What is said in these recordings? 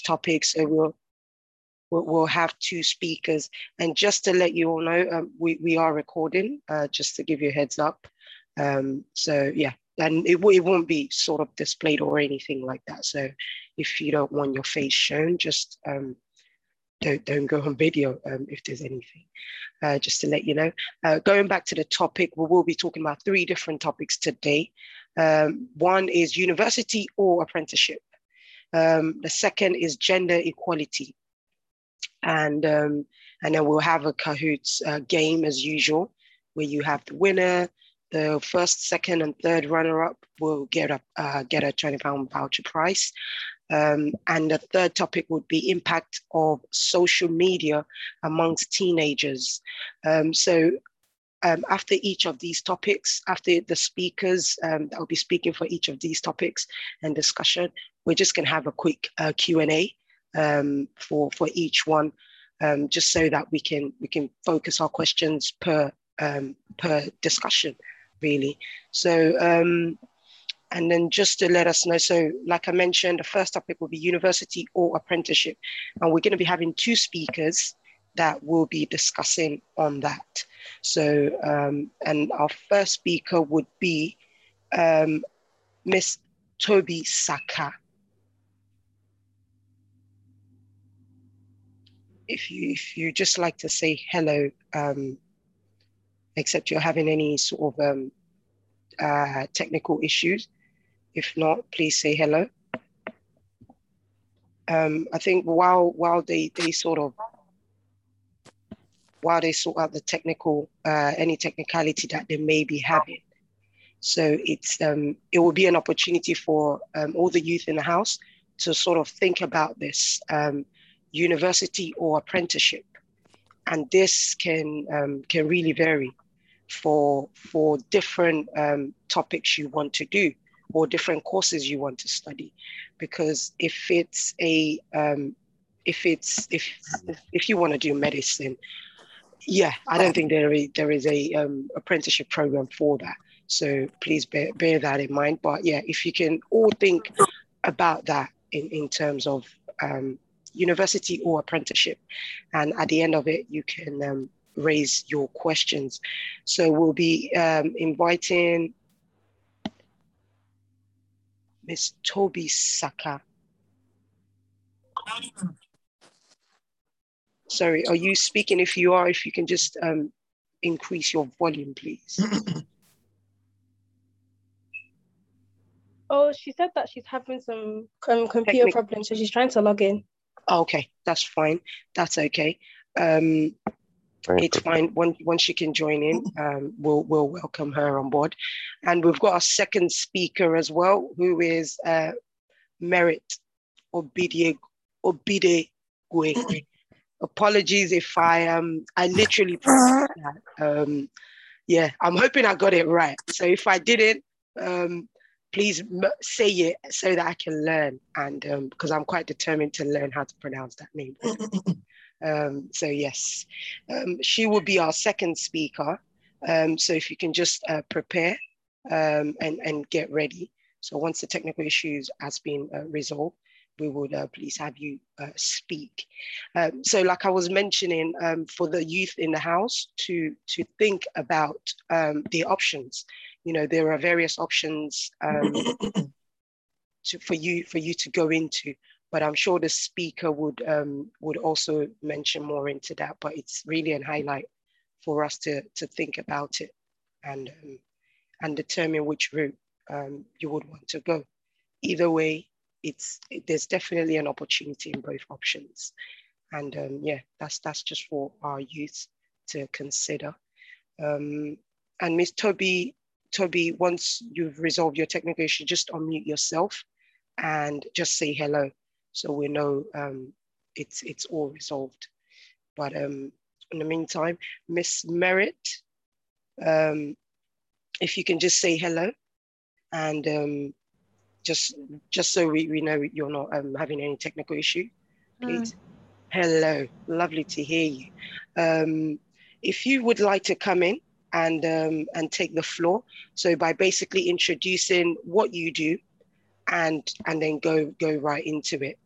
topics. So we'll have two speakers. And just to let you all know, we are recording, just to give you a heads up. So yeah, and it won't be sort of displayed or anything like that. So if you don't want your face shown, just don't go on video if there's anything, just to let you know. Going back to the topic, we will be talking about 3 different topics today. One is university or apprenticeship. The second is gender equality. And then we'll have a Kahoots game as usual, where you have the winner, the first, second, and third runner-up will get a £20 voucher prize. And the third topic would be impact of social media amongst teenagers. After each of these topics, after the speakers that will be speaking for each of these topics and discussion, we're just going to have a quick Q&A for each one, just so that we can focus our questions per discussion, really. So, and then just to let us know, so like I mentioned, the first topic will be university or apprenticeship, and we're going to be having 2 speakers that will be discussing on that. So, and our first speaker would be Miss Toby Saka. If you just like to say hello, except you're having any sort of technical issues. If not, please say hello. I think while they sort out the technical, any technicality that they may be having. So it will be an opportunity for all the youth in the house to sort of think about this university or apprenticeship. And this can really vary for different topics you want to do or different courses you want to study. Because if you want to do medicine, yeah, I don't think there is a apprenticeship program for that. So please bear that in mind. But yeah, if you can all think about that in terms of university or apprenticeship, and at the end of it, you can raise your questions. So we'll be inviting Miss Toby Saka. Sorry, are you speaking? If you are, if you can just increase your volume, please. Oh, she said that she's having some computer problems, so she's trying to log in. Okay, that's fine. That's okay. It's fine. Once she can join in, we'll welcome her on board. And we've got our second speaker as well, who is Merit Obidegwe. Apologies if I literally pronounced that. Yeah, I'm hoping I got it right. So if I didn't, please say it so that I can learn, and because I'm quite determined to learn how to pronounce that name. So yes, she will be our second speaker. So if you can just prepare and get ready. So once the technical issues has been resolved, we would please have you speak. So like I was mentioning, for the youth in the house to think about the options. You know, there are various options for you to go into, but I'm sure the speaker would also mention more into that. But it's really a highlight for us to think about it and determine which route you would want to go. Either way, there's definitely an opportunity in both options, and yeah, that's just for our youth to consider. And Miss Toby, once you've resolved your technical issue, just unmute yourself and just say hello, so we know it's all resolved. But in the meantime, Miss Merit, if you can just say hello, and just so we know you're not having any technical issue, please. Hello, lovely to hear you. If you would like to come in and take the floor, so by basically introducing what you do and then go right into it.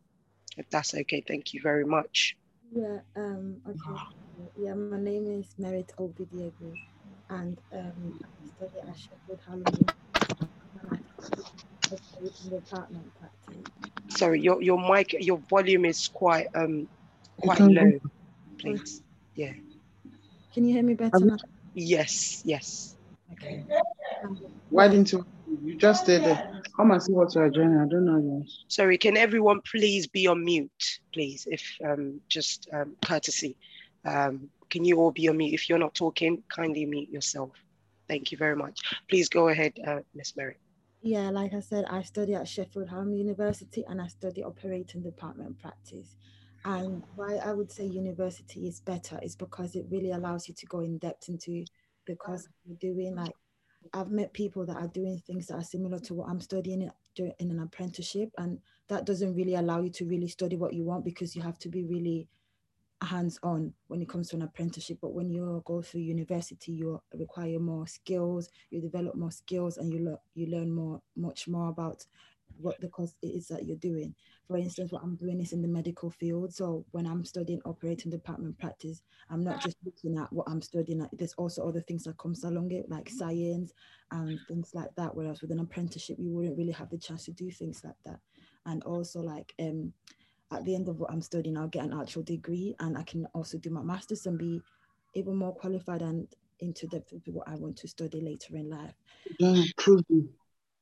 if that's okay. Thank you very much. Yeah, okay. Yeah, my name is Merit Obidiegu, and I study at Sheffield Hallam University, and I study operating department practice. Sorry, your mic, your volume is You quite can go. low, Oh, please. Yeah. can you hear me better Have you- now? Yes, yes. Okay. Why Yeah, didn't you just stay there? Come and see what you are doing. I don't know yours. Sorry, can everyone please be on mute, please, if just courtesy. Can you all be on mute? If you're not talking, kindly mute yourself. Thank you very much. Please go ahead, Miss Mary. yeah, like I said, I study at Sheffield Hallam University and I study operating department practice. And why I would say university is better is because it really allows you to go in depth into the course you're doing. Like I've met people that are doing things that are similar to what I'm studying in an apprenticeship, and that doesn't really allow you to really study what you want because you have to be really hands-on when it comes to an apprenticeship. But when you go through university, you require more skills, you develop more skills, and you learn much more about what the course it is that you're doing. For instance, what I'm doing is in the medical field. So when I'm studying operating department practice, I'm not just looking at what I'm studying at. There's also other things that comes along it, like science and things like that. Whereas with an apprenticeship, you wouldn't really have the chance to do things like that. And also like at the end of what I'm studying, I'll get an actual degree and I can also do my master's and be even more qualified and into depth with what I want to study later in life. Yeah, truly.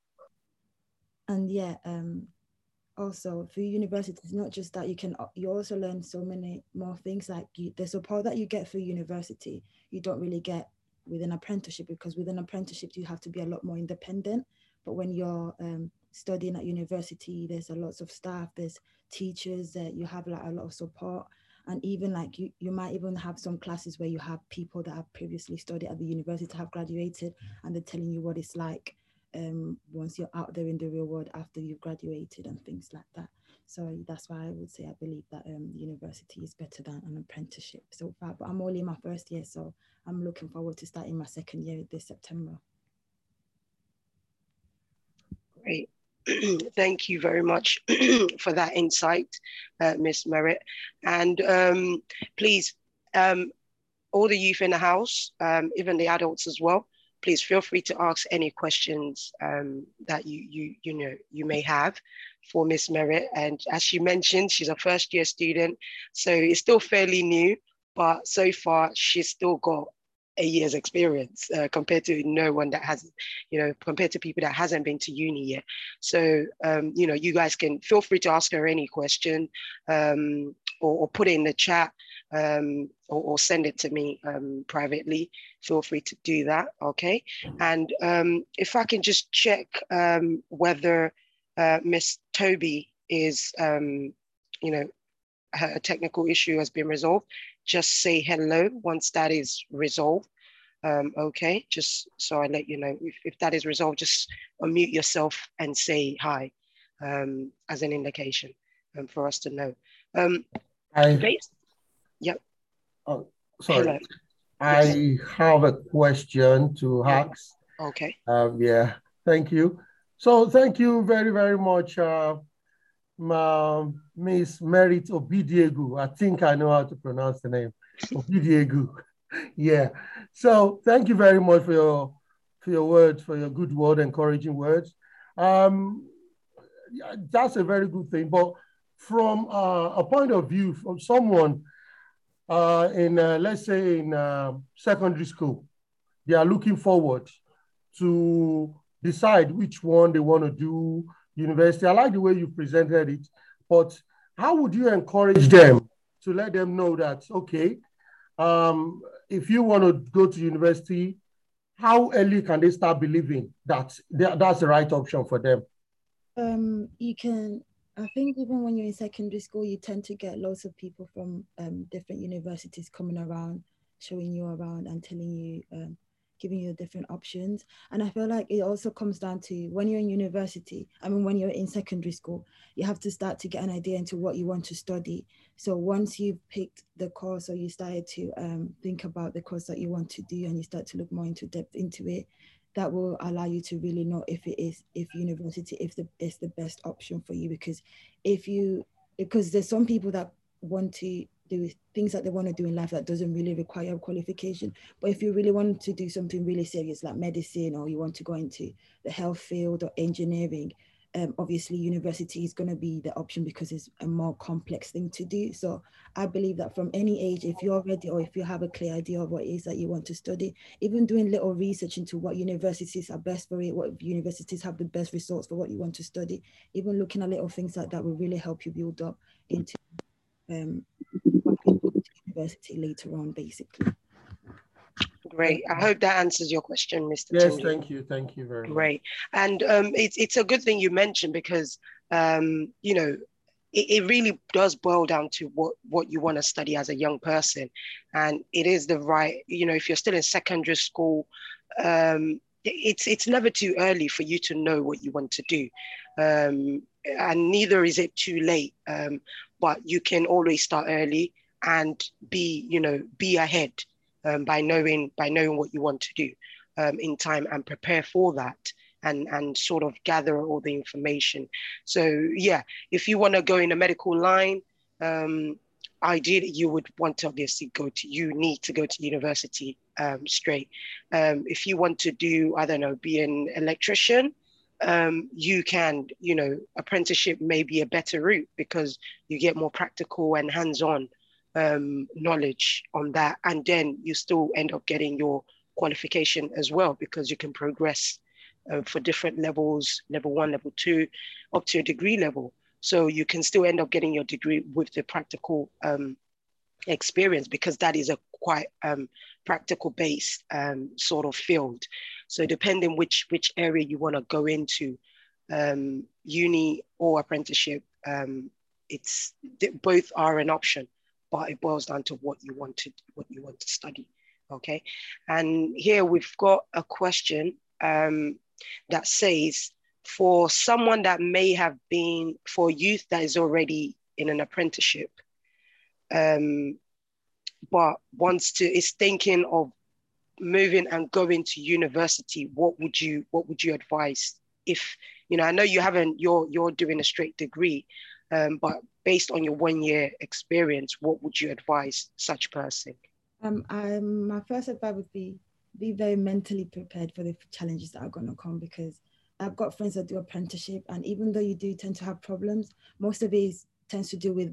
And yeah, also for university, it's not just that you also learn so many more things like the support that you get for university, you don't really get with an apprenticeship because with an apprenticeship, you have to be a lot more independent. But when you're studying at university, there's a lots of staff, there's teachers that you have like a lot of support. And even like you might even have some classes where you have people that have previously studied at the university have graduated and they're telling you what it's like once you're out there in the real world after you've graduated and things like that. So that's why I would say I believe that university is better than an apprenticeship so far. But I'm only in my first year, so I'm looking forward to starting my second year this September. Great. Thank you very much for that insight, Miss Merritt. And please, all the youth in the house, even the adults as well, please feel free to ask any questions that you may have for Miss Merritt. And as she mentioned, she's a first year student, so it's still fairly new, but so far she's still got a year's experience compared to no one that hasn't, compared to people that hasn't been to uni yet. So, you guys can feel free to ask her any question or put it in the chat or send it to me privately. Feel free to do that, okay? And if I can just check whether Miss Toby is, her technical issue has been resolved, just say hello once that is resolved. Okay, just so I let you know. If that is resolved, just unmute yourself and say hi as an indication for us to know. Yep. Oh, sorry. Hello. I Yes. have a question to ask. Okay. Yeah, thank you. So thank you very, very much, Miss Merit Obidiegu. I think I know how to pronounce the name, Obidiegu. Yeah. So thank you very much for your words, for your good word, encouraging words. That's a very good thing. But from a point of view from someone let's say in secondary school, they are looking forward to decide which one they want to do university. I like the way you presented it, but how would you encourage them to let them know that, okay, if you want to go to university, how early can they start believing that that's the right option for them? You can, I think even when you're in secondary school, you tend to get lots of people from different universities coming around, showing you around and telling you, giving you different options. And I feel like it also comes down to when you're in university, when you're in secondary school, you have to start to get an idea into what you want to study. So once you've picked the course or you started to think about the course that you want to do and you start to look more into depth into it, that will allow you to really know if university is the best option for you. Because if you because there's some people that want to do things that they want to do in life that doesn't really require a qualification. But if you really want to do something really serious like medicine, or you want to go into the health field or engineering, obviously university is going to be the option because it's a more complex thing to do. So I believe that from any age, if you're ready or if you have a clear idea of what it is that you want to study, even doing little research into what universities are best for it, what universities have the best results for what you want to study, even looking at little things like that will really help you build up into university later on, basically. Great. I hope that answers your question, Mr. Yes, Timley. thank you. Thank you very much. Great. And it's a good thing you mentioned, because, you know, it really does boil down to what you want to study as a young person. And it is the right, you know, if you're still in secondary school, it's never too early for you to know what you want to do. And neither is it too late. But you can always start early and be ahead. By knowing what you want to do in time, and prepare for that, and sort of gather all the information. So yeah, if you want to go in a medical line, ideally you would want to obviously you need to go to university straight. If you want to do, I don't know, be an electrician, you can, apprenticeship may be a better route because you get more practical and hands-on knowledge on that, and then you still end up getting your qualification as well, because you can progress for different levels, level 1, level 2, up to a degree level. So you can still end up getting your degree with the practical experience, because that is a quite practical based sort of field. So depending which area you want to go into, uni or apprenticeship, both are an option, but it boils down to what you want to study. Okay, and here we've got a question that says, for someone that may have been, for youth that is already in an apprenticeship, but is thinking of moving and going to university, what would you advise? If I know you're doing a straight degree, but based on your 1 year experience, what would you advise such person? My first advice would be very mentally prepared for the challenges that are going to come, because I've got friends that do apprenticeship, and even though you do tend to have problems, most of it tends to do with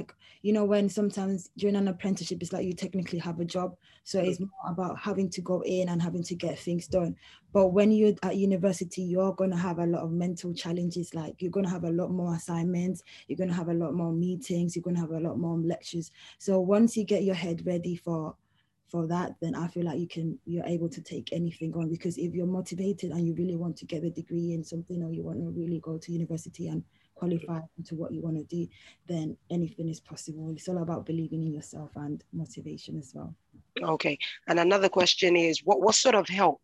when sometimes during an apprenticeship it's like you technically have a job, so it's more about having to go in and having to get things done. But when you're at university, you're going to have a lot of mental challenges, like you're going to have a lot more assignments, you're going to have a lot more meetings, you're going to have a lot more lectures. So once you get your head ready for that, then I feel like you're able to take anything on, because if you're motivated and you really want to get a degree in something, or you want to really go to university and qualify into what you want to do, then anything is possible. It's all about believing in yourself and motivation as well. Okay, and another question is, what sort of help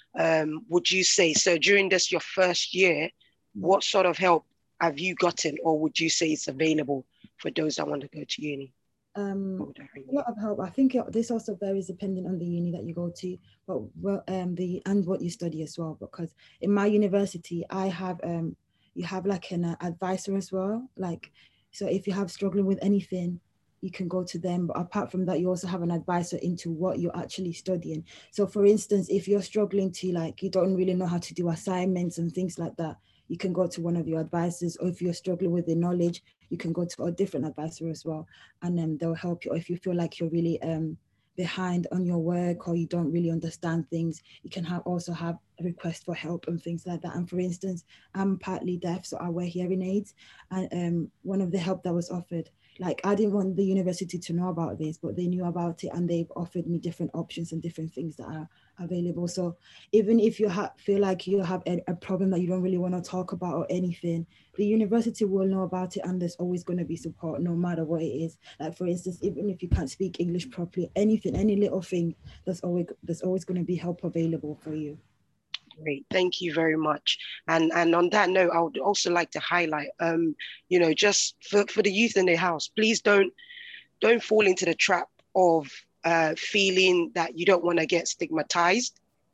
would you say, so during your first year, what sort of help have you gotten, or would you say it's available for those that want to go to uni? A lot of help. I think this also varies depending on the uni that you go to, but and what you study as well. Because in my university, I have you have like an advisor as well. Like, so if you have struggling with anything, you can go to them. But apart from that, you also have an advisor into what you're actually studying. So for instance, if you're struggling to you don't really know how to do assignments and things like that, you can go to one of your advisors. Or if you're struggling with the knowledge, you can go to a different advisor as well, and then they'll help you. Or if you feel like you're really behind on your work, or you don't really understand things, you can also have a request for help and things like that. And for instance, I'm partly deaf, so I wear hearing aids, and one of the help that was offered, I didn't want the university to know about this, but they knew about it, and they've offered me different options and different things that are available. So even if you feel like you have a problem that you don't really want to talk about or anything, the university will know about it, and there's always going to be support no matter what it is. Like for instance, even if you can't speak English properly, anything, any little thing, there's always going to be help available for you. Great, thank you very much. And on that note, I would also like to highlight, just for the youth in the house, please don't fall into the trap of feeling that you don't want to get stigmatized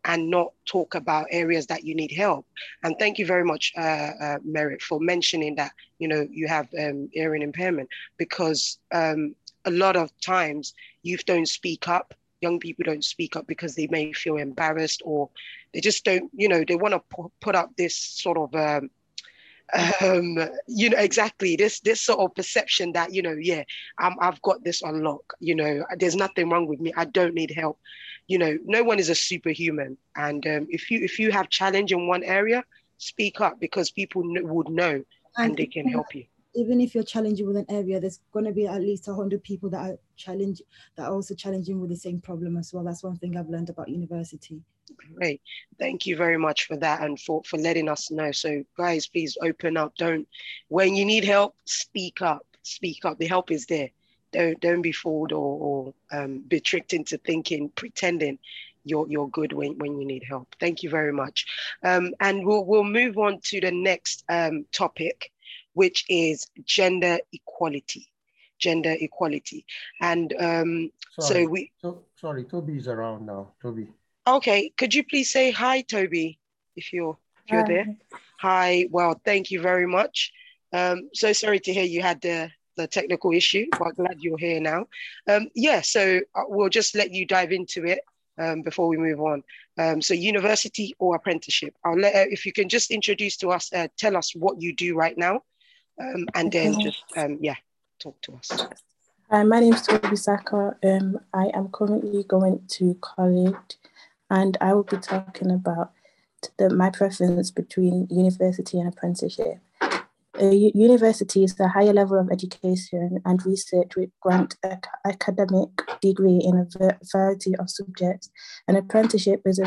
and not talk about areas that you need help. And thank you very much, Merit, for mentioning that, you know, you have hearing impairment, because a lot of times youth don't speak up. Young people don't speak up because they may feel embarrassed, or they just don't, you know, they want to put up this sort of, you know, exactly this sort of perception that, you know, yeah, I've got this on lock, you know, there's nothing wrong with me, I don't need help. You know, no one is a superhuman. And if you have challenge in one area, speak up, because people would know, and they can help you. Even if you're challenging with an area, there's going to be at least 100 people that are also challenging with the same problem as well. That's one thing I've learned about university. Great. Thank you very much for that, and for letting us know. So guys, please open up. When you need help, speak up. Speak up. The help is there. Don't be fooled or be tricked into pretending you're good when you need help. Thank you very much. And we'll move on to the next topic, which is gender equality. Gender equality. And sorry, Toby is around now. Toby. Okay, could you please say hi, Toby, if you're there? Hi, well, thank you very much. So sorry to hear you had the technical issue, but glad you're here now. Yeah, so we'll just let you dive into it before we move on. So university or apprenticeship? I'll if you can just introduce to us, tell us what you do right now, and then just, yeah, talk to us. Hi, my name is Toby Saka. I am currently going to college, and I will be talking about my preference between university and apprenticeship. University is the higher level of education and research which grant an academic degree in a variety of subjects. An apprenticeship is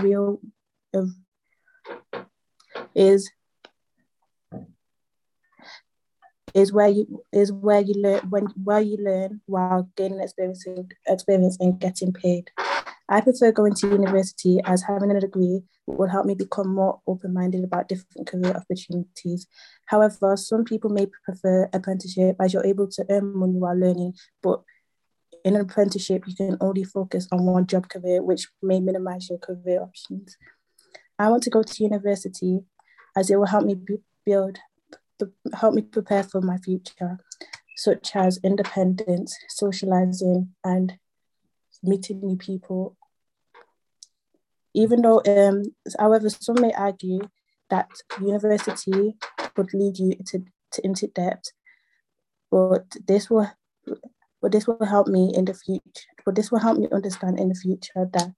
where you learn while gaining experience and getting paid. I prefer going to university, as having a degree will help me become more open-minded about different career opportunities. However, some people may prefer apprenticeship, as you're able to earn money while learning, but in an apprenticeship, you can only focus on one job career, which may minimize your career options. I want to go to university as it will help me prepare for my future, such as independence, socializing, and meeting new people. Even though, however, some may argue that university would lead you into debt, but this will help me in the future. But this will help me understand in the future that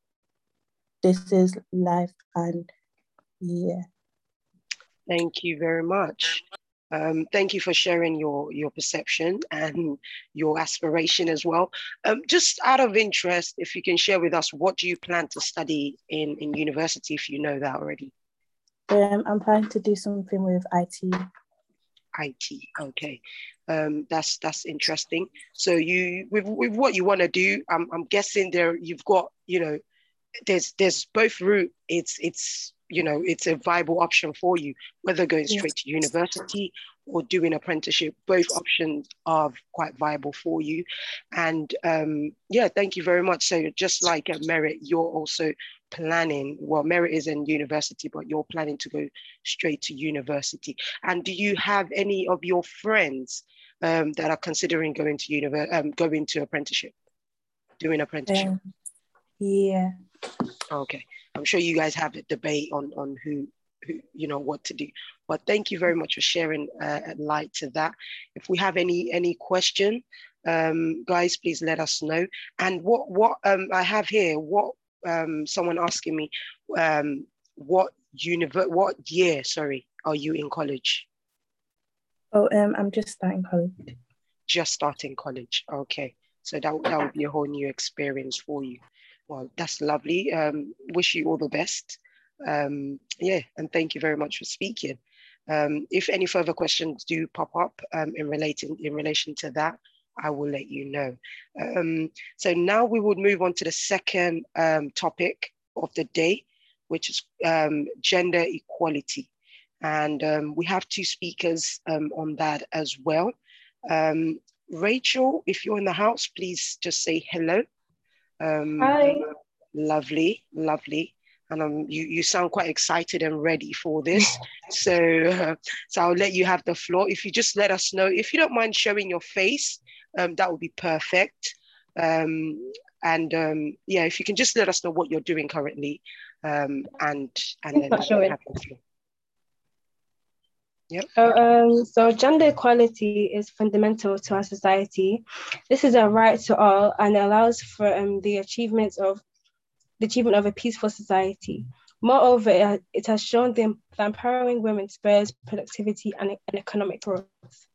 this is life, and yeah. Thank you very much. Thank you for sharing your perception and your aspiration as well. Just out of interest, if you can share with us, what do you plan to study in university, if you know that already? I'm planning to do something with IT. IT, okay. That's interesting. So you with what you want to do, I'm guessing you've got, you know, there's both route. It's you know, it's a viable option for you, whether going straight to university or doing apprenticeship. Both options are quite viable for you. And yeah, thank you very much. So just like Merit, you're also planning, well, Merit is in university, but you're planning to go straight to university. And do you have any of your friends that are considering going to apprenticeship, doing apprenticeship? Yeah. Okay, I'm sure you guys have a debate on who you know what to do. But thank you very much for sharing light to that. If we have any question, guys, please let us know. And what I have here, someone asking me, what year, sorry, are you in college? Oh, I'm just starting college. Just starting college. Okay, so that would be a whole new experience for you. Well, that's lovely. Wish you all the best. Yeah, and thank you very much for speaking. If any further questions do pop up in relation to that, I will let you know. So now we would move on to the second topic of the day, which is gender equality. And we have two speakers on that as well. Rachel, if you're in the house, please just say hello. Hi. Lovely. and you sound quite excited and ready for this. So I'll let you have the floor. If you just let us know, if you don't mind showing your face, that would be perfect. Yeah, if you can just let us know what you're doing currently, and then you can have the floor. Yep. So gender equality is fundamental to our society. This is a right to all, and it allows for the achievement of a peaceful society. Moreover, it has shown that empowering women spurs productivity and economic growth.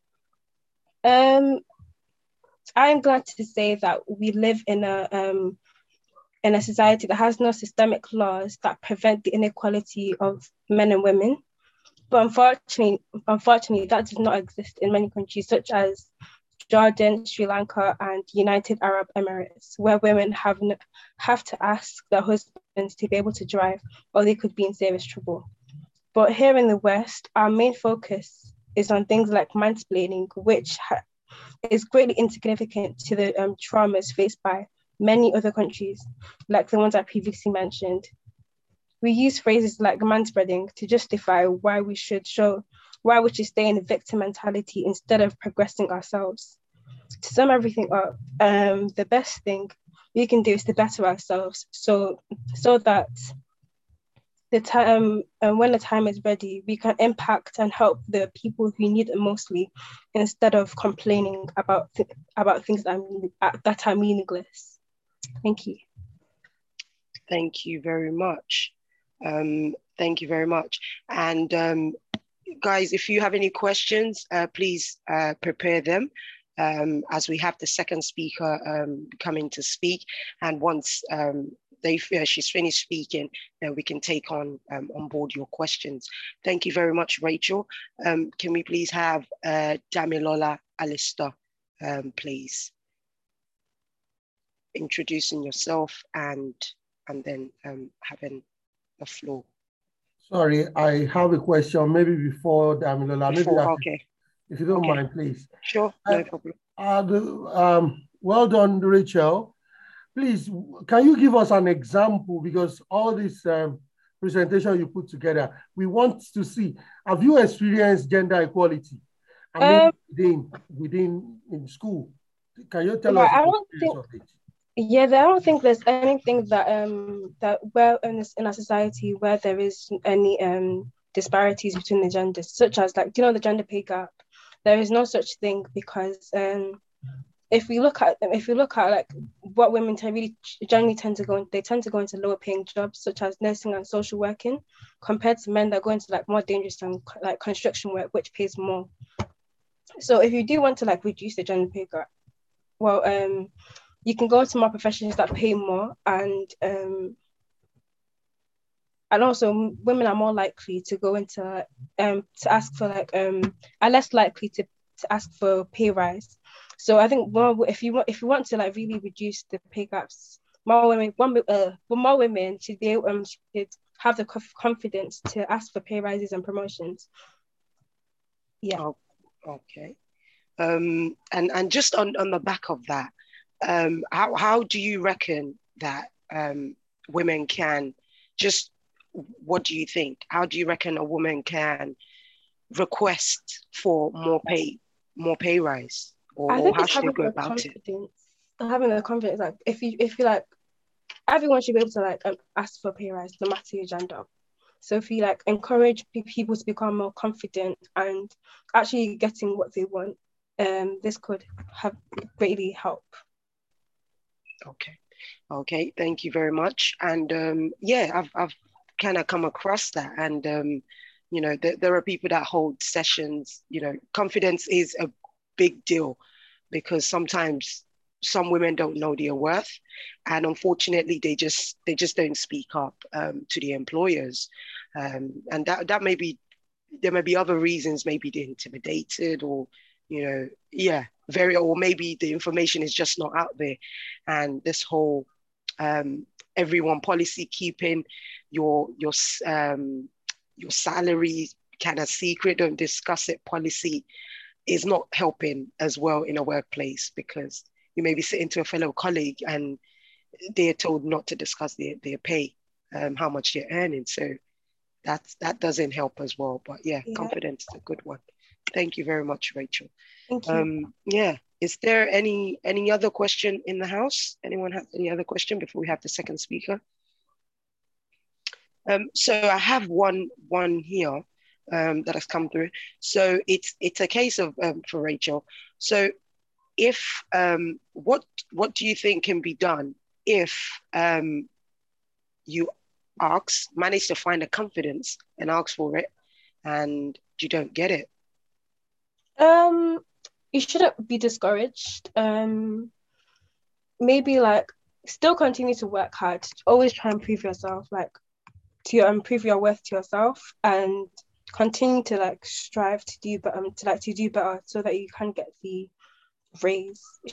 I am glad to say that we live in a society that has no systemic laws that prevent the inequality of men and women. But unfortunately, that does not exist in many countries, such as Jordan, Sri Lanka, and United Arab Emirates, where women have to ask their husbands to be able to drive, or they could be in serious trouble. But here in the West, our main focus is on things like mansplaining, which is greatly insignificant to the traumas faced by many other countries, like the ones I previously mentioned. We use phrases like manspreading to justify why we should stay in the victim mentality instead of progressing ourselves. To sum everything up, the best thing we can do is to better ourselves, so that the time when the time is ready, we can impact and help the people who need it mostly, instead of complaining about things that are meaningless. Thank you. Thank you very much. Thank you very much. And guys, if you have any questions, please prepare them, as we have the second speaker coming to speak. And once she's finished speaking, then we can take on board your questions. Thank you very much, Rachel. Can we please have Damilola Alistair, please, introducing yourself and then having the floor. Sorry, I have a question. Maybe before Damilola. Okay. If you don't mind, please. Sure, no problem. Well done, Rachel. Please, can you give us an example? Because all this presentation you put together, we want to see. Have you experienced gender equality? I mean, within in school. Can you tell us the experience of it? Yeah, I don't think there's anything that where in our society where there is any disparities between the genders, such as like, the gender pay gap. There is no such thing, because if we look at like what women generally tend to go into lower paying jobs, such as nursing and social working, compared to men that go into like more dangerous and like construction work, which pays more. So if you do want to like reduce the gender pay gap, well, you can go to more professions that pay more, and also women are more likely to go into to ask for like are less likely to ask for pay rise. So I think if you want to like really reduce the pay gaps, more women should be able should have the confidence to ask for pay rises and promotions. Yeah. Oh, okay. And just on the back of that, how do you reckon that women can what do you think? How do you reckon a woman can request for more pay rise, or how should they go about it? Having the confidence, like if you like, everyone should be able to like ask for pay rise no matter your gender. So if you like encourage people to become more confident and actually getting what they want, this could have greatly help. Okay, thank you very much. And yeah, I've kind of come across that, and there are people that hold sessions. Confidence is a big deal, because sometimes some women don't know their worth, and unfortunately they just don't speak up to the employers, and that may be, there may be other reasons. Maybe they're intimidated, or or maybe the information is just not out there. And this whole everyone policy, keeping your salary kind of secret, don't discuss it policy, is not helping as well in a workplace, because you may be sitting to a fellow colleague and they're told not to discuss their pay. how much they're earning. So that doesn't help as well. But yeah, confidence is a good one. Thank you very much, Rachel. Thank you. Yeah. Is there any other question in the house? Anyone have any other question before we have the second speaker? So I have one here that has come through. So it's a case of for Rachel. So if what do you think can be done if you manage to find the confidence and ask for it and you don't get it? You shouldn't be discouraged. Maybe like still continue to work hard. Always try and prove yourself, like to improve your worth to yourself, and continue to like strive to do better, to do better, so that you can get the raise. It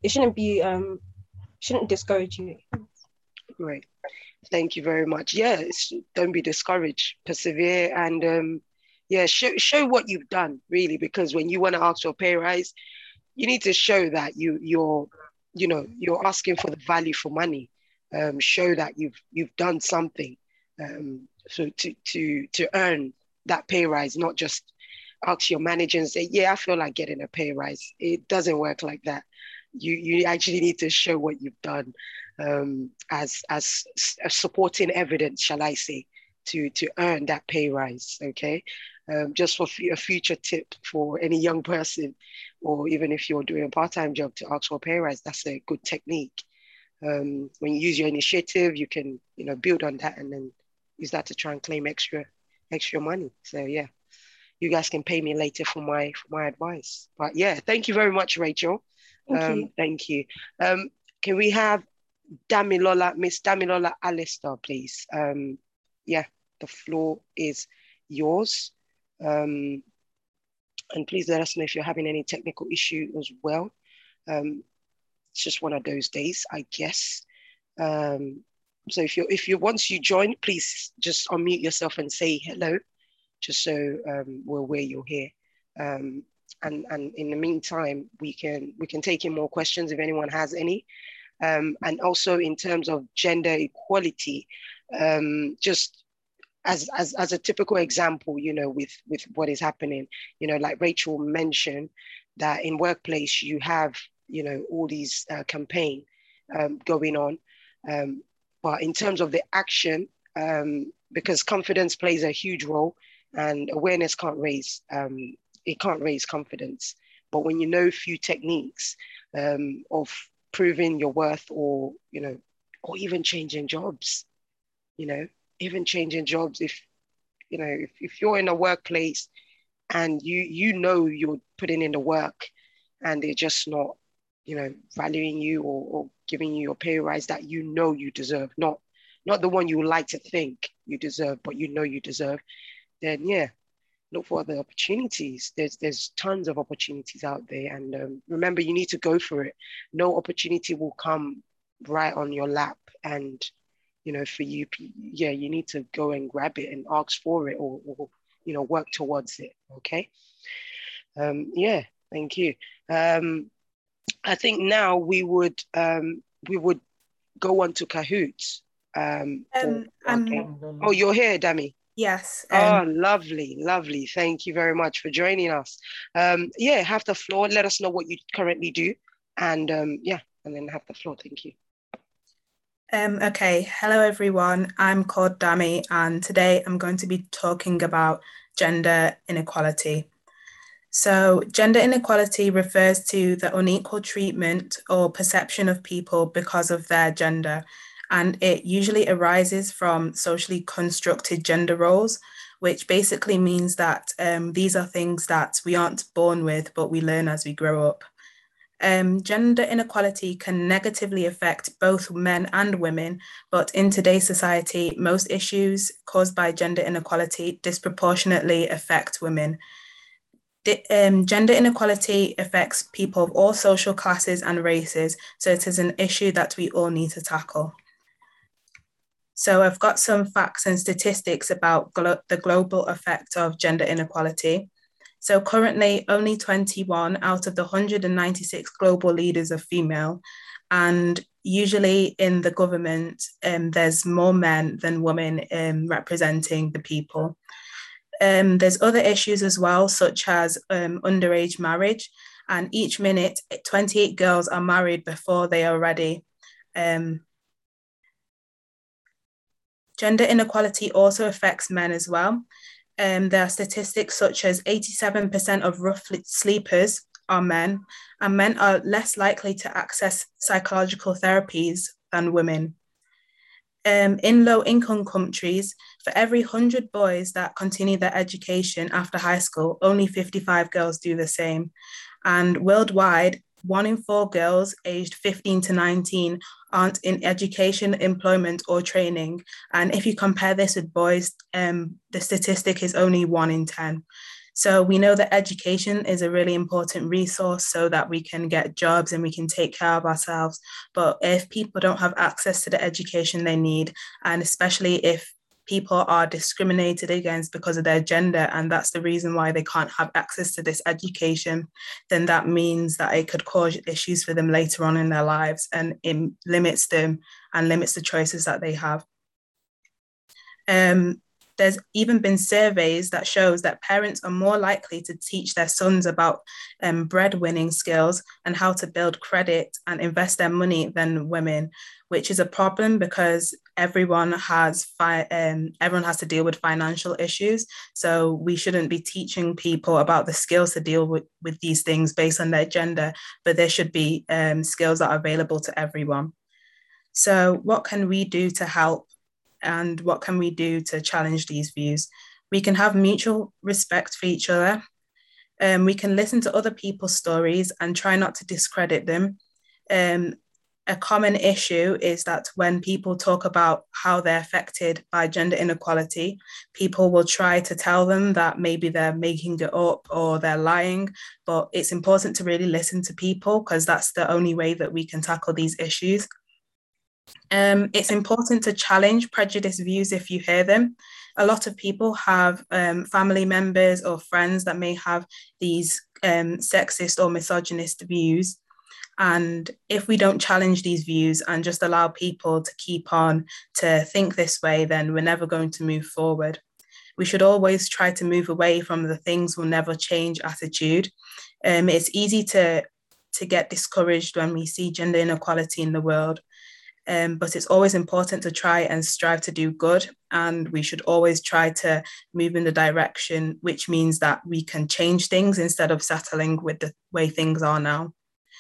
shouldn't discourage you. Great. Thank you very much. Yeah, don't be discouraged. Persevere and yeah, show what you've done, really, because when you want to ask for a pay rise, you need to show that you're asking for the value for money. Show that you've done something so to earn that pay rise, not just ask your manager and say, yeah, I feel like getting a pay rise. It doesn't work like that. You actually need to show what you've done as supporting evidence, shall I say, to earn that pay rise. Okay. Just for a future tip for any young person, or even if you're doing a part-time job, to ask for a pay rise, that's a good technique. When you use your initiative, you can build on that and then use that to try and claim extra money. So yeah, you guys can pay me later for my advice. But yeah, thank you very much, Rachel. Thank you. Can we have Miss Damilola Alistair, please? Yeah, the floor is yours. And please let us know if you're having any technical issue as well. It's just one of those days, I guess. So if you once you join, please just unmute yourself and say hello, just so we're aware you're here. And in the meantime, we can take in more questions if anyone has any. And also in terms of gender equality, just as a typical example, with what is happening, like Rachel mentioned, that in workplace you have, all these campaign going on. But in terms of the action, because confidence plays a huge role, and awareness can't raise confidence. But when you know few techniques of proving your worth, or even changing jobs, even changing jobs, if you're in a workplace and you're putting in the work and they're just not valuing you or giving you your pay rise that you deserve, not the one you would like to think you deserve, but you deserve, then yeah, look for other opportunities. There's tons of opportunities out there, and remember, you need to go for it. No opportunity will come right on your lap, and for you, you need to go and grab it and ask for it, or work towards it. Okay. Yeah, thank you. I think now we would go on to Kahoots. Okay. Oh, you're here, Dami. Yes. Oh, lovely. Thank you very much for joining us. Yeah, have the floor. Let us know what you currently do, and and then have the floor. Thank you. Okay, hello everyone. I'm called Dami, and today I'm going to be talking about gender inequality. So gender inequality refers to the unequal treatment or perception of people because of their gender, and it usually arises from socially constructed gender roles, which basically means that these are things that we aren't born with, but we learn as we grow up. Gender inequality can negatively affect both men and women, but in today's society, most issues caused by gender inequality disproportionately affect women. Gender inequality affects people of all social classes and races, so it is an issue that we all need to tackle. So I've got some facts and statistics about the global effect of gender inequality. So currently, only 21 out of the 196 global leaders are female, and usually in the government, there's more men than women representing the people. There's other issues as well, such as underage marriage. And each minute, 28 girls are married before they are ready. Gender inequality also affects men as well. There are statistics such as 87% of rough sleepers are men, and men are less likely to access psychological therapies than women. In low-income countries, for every 100 boys that continue their education after high school, only 55 girls do the same. And worldwide, 1 in 4 girls aged 15 to 19 aren't in education, employment, or training. And if you compare this with boys, the statistic is only 1 in 10. So we know that education is a really important resource so that we can get jobs and we can take care of ourselves. But if people don't have access to the education they need, and especially if people are discriminated against because of their gender, and that's the reason why they can't have access to this education, then that means that it could cause issues for them later on in their lives, and it limits them and limits the choices that they have. There's even been surveys that shows that parents are more likely to teach their sons about breadwinning skills and how to build credit and invest their money than women, which is a problem because everyone has to deal with financial issues. So we shouldn't be teaching people about the skills to deal with these things based on their gender, but there should be skills that are available to everyone. So what can we do to help? And what can we do to challenge these views? We can have mutual respect for each other. We can listen to other people's stories and try not to discredit them. A common issue is that when people talk about how they're affected by gender inequality, people will try to tell them that maybe they're making it up or they're lying, but it's important to really listen to people because that's the only way that we can tackle these issues. It's important to challenge prejudiced views if you hear them. A lot of people have family members or friends that may have these sexist or misogynist views. And if we don't challenge these views and just allow people to keep on to think this way, then we're never going to move forward. We should always try to move away from the things will never change attitude. It's easy to get discouraged when we see gender inequality in the world. But it's always important to try and strive to do good. And we should always try to move in the direction, which means that we can change things instead of settling with the way things are now.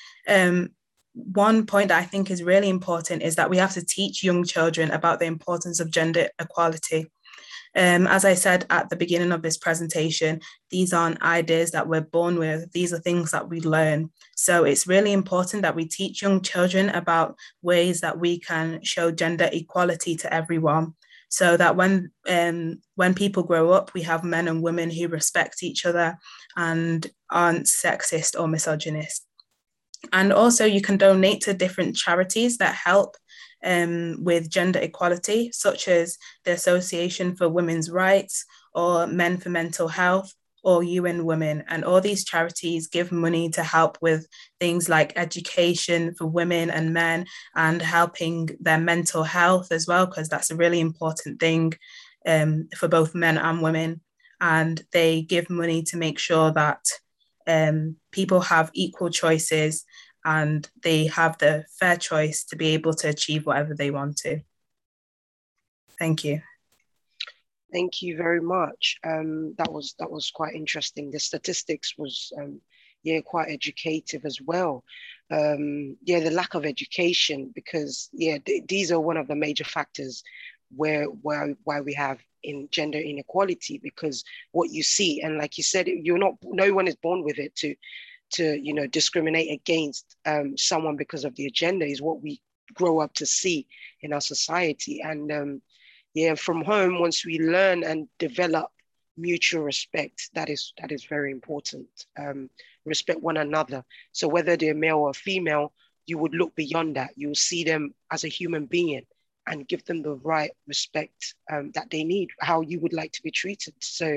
One point that I think is really important is that we have to teach young children about the importance of gender equality. As I said at the beginning of this presentation, these aren't ideas that we're born with. These are things that we learn. So it's really important that we teach young children about ways that we can show gender equality to everyone, so that when people grow up, we have men and women who respect each other and aren't sexist or misogynist. And also you can donate to different charities that help with gender equality, such as the Association for Women's Rights or Men for Mental Health or UN Women. And all these charities give money to help with things like education for women and men and helping their mental health as well, because that's a really important thing for both men and women. And they give money to make sure that people have equal choices and they have the fair choice to be able to achieve whatever they want to. Thank you. Thank you very much. That was quite interesting. The statistics was quite educative as well. The lack of education, because these are one of the major factors why we have in gender inequality, because what you see, and like you said, no one is born with it to discriminate against someone because of their gender, is what we grow up to see in our society. And from home, once we learn and develop mutual respect, that is very important. Respect one another. So whether they're male or female, you would look beyond that. You'll see them as a human being and give them the right respect that they need, how you would like to be treated. So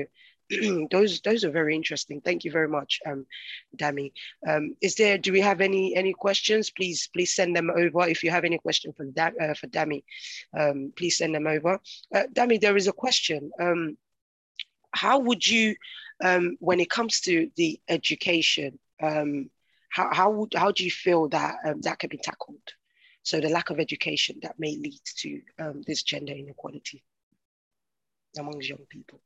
those are very interesting. Thank you very much, Dami. Do we have any questions? Please send them over. If you have any question for Dami, please send them over. Dami, there is a question. How would you, when it comes to the education, how do you feel that that can be tackled? So the lack of education that may lead to this gender inequality amongst young people.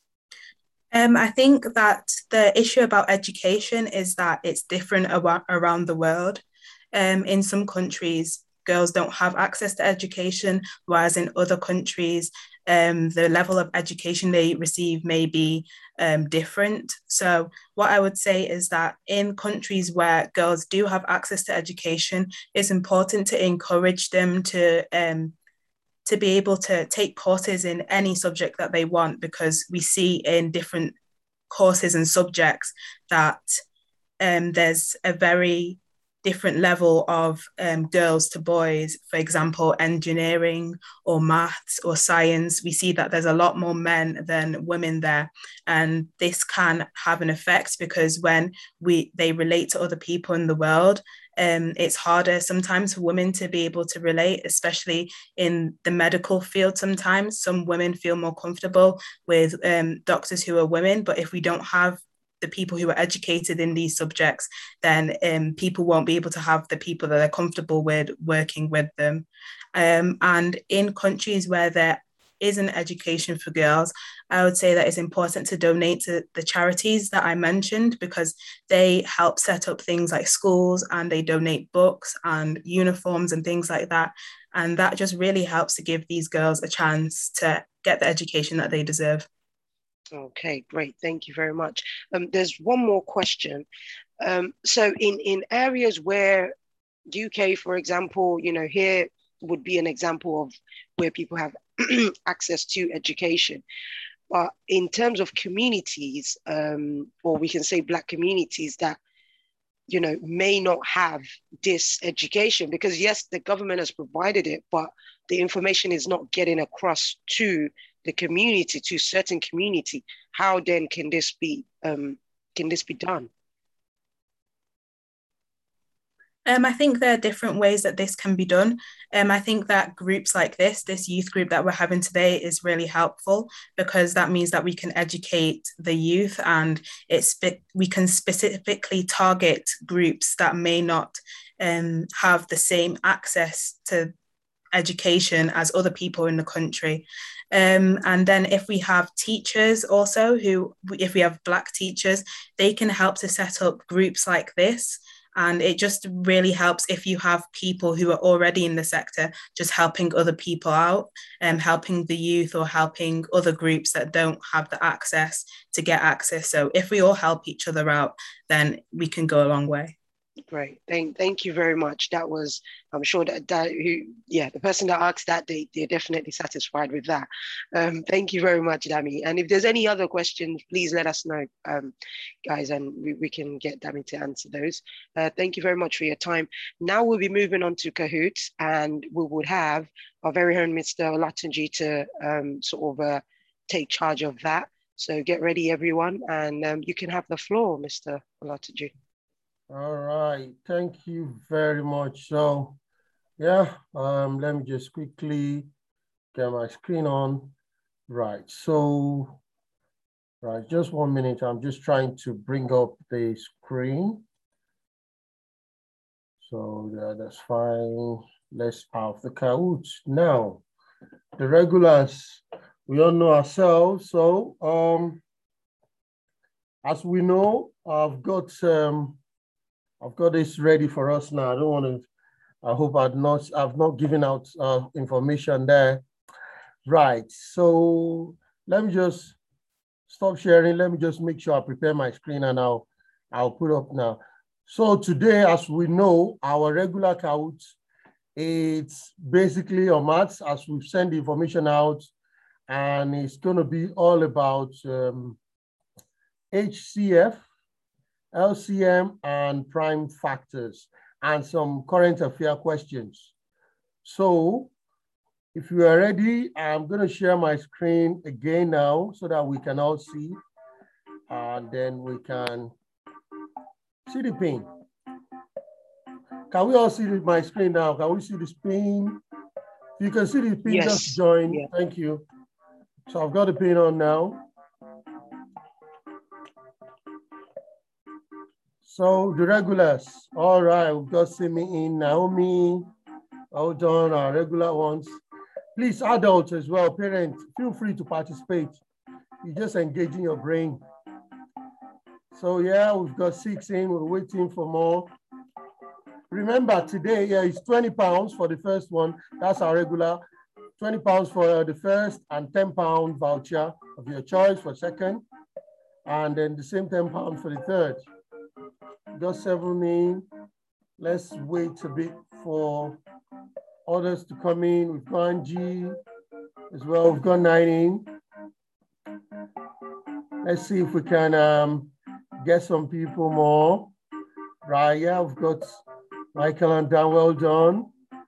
I think that the issue about education is that it's different around the world. In some countries, girls don't have access to education, whereas in other countries, the level of education they receive may be different. So what I would say is that in countries where girls do have access to education, it's important to encourage them to be able to take courses in any subject that they want, because we see in different courses and subjects that there's a very different level of girls to boys. For example, engineering or maths or science, we see that there's a lot more men than women there. And this can have an effect because when they relate to other people in the world, it's harder sometimes for women to be able to relate, especially in the medical field. Sometimes some women feel more comfortable with doctors who are women, but if we don't have the people who are educated in these subjects, then people won't be able to have the people that they're comfortable with working with them. And in countries where there isn't education for girls, I would say that it's important to donate to the charities that I mentioned, because they help set up things like schools, and they donate books and uniforms and things like that. And that just really helps to give these girls a chance to get the education that they deserve. Okay, great. Thank you very much. There's one more question. So in areas where UK, for example, here would be an example of where people have access to education. But in terms of communities, or we can say Black communities that, may not have this education, because yes, the government has provided it, but the information is not getting across to the community, to certain community. How then can this be done? I think there are different ways that this can be done. I think that groups like this youth group that we're having today is really helpful, because that means that we can educate the youth, and we can specifically target groups that may not have the same access to education as other people in the country. And then if we have teachers also if we have Black teachers, they can help to set up groups like this. And it just really helps if you have people who are already in the sector just helping other people out, helping the youth or helping other groups that don't have the access to get access. So if we all help each other out, then we can go a long way. Great. Thank you very much. That was, I'm sure that the person that asked that, they're definitely satisfied with that. Thank you very much, Dami. And if there's any other questions, please let us know, guys, and we can get Dami to answer those. Thank you very much for your time. Now we'll be moving on to Kahoots, and we would have our very own Mr. Olatunji to take charge of that. So get ready, everyone, and you can have the floor, Mr. Olatunji. All right, thank you very much. So, yeah, let me just quickly get my screen on. Right, so, right, just 1 minute. I'm just trying to bring up the screen. So, yeah, that's fine. Let's have the Kahoots. Now, the regulars, we all know ourselves. So, as we know, I've got this ready for us now. I don't want to, I hope I've not given out information there. Right, so let me just stop sharing. Let me just make sure I prepare my screen, and I'll put up now. So today, as we know, our regular Kahoots, it's basically on maths, as we've sent the information out, and it's gonna be all about HCF, LCM, and prime factors, and some current affair questions. So if you are ready, I'm going to share my screen again now so that we can all see. And then we can see the pin. Can we all see my screen now? Can we see the pin? If you can see the pin, Yes. just join. Yeah. Thank you. So I've got the pin on now. So the regulars, all right, we've got Simi in, Naomi, hold on, our regular ones. Please, adults as well, parents, feel free to participate. You're just engaging your brain. So yeah, we've got 6 in, we're waiting for more. Remember today, yeah, it's 20 pounds for the first one. That's our regular. 20 pounds for the first and 10 pound voucher of your choice for second. And then the same 10 pounds for the third. Got 7 in. Let's wait a bit for others to come in. We've got Angie as well. We've got 9 in. Let's see if we can get some people more. Right, yeah, we've got Michael and Dan, well done.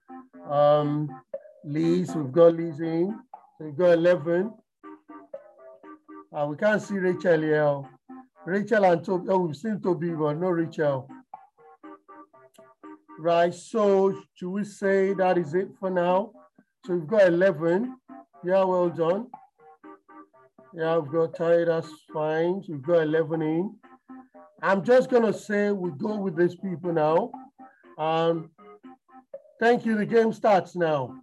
Liz, we've got Liz in. So we've got 11. We can't see Rachel here. Rachel and Toby, oh, we've seen Toby, but no Rachel. Right, so should we say that is it for now? So we've got 11. Yeah, well done. Yeah, we've got Ty, that's fine. So we've got 11 in. I'm just gonna say we go with these people now. Thank you, the game starts now.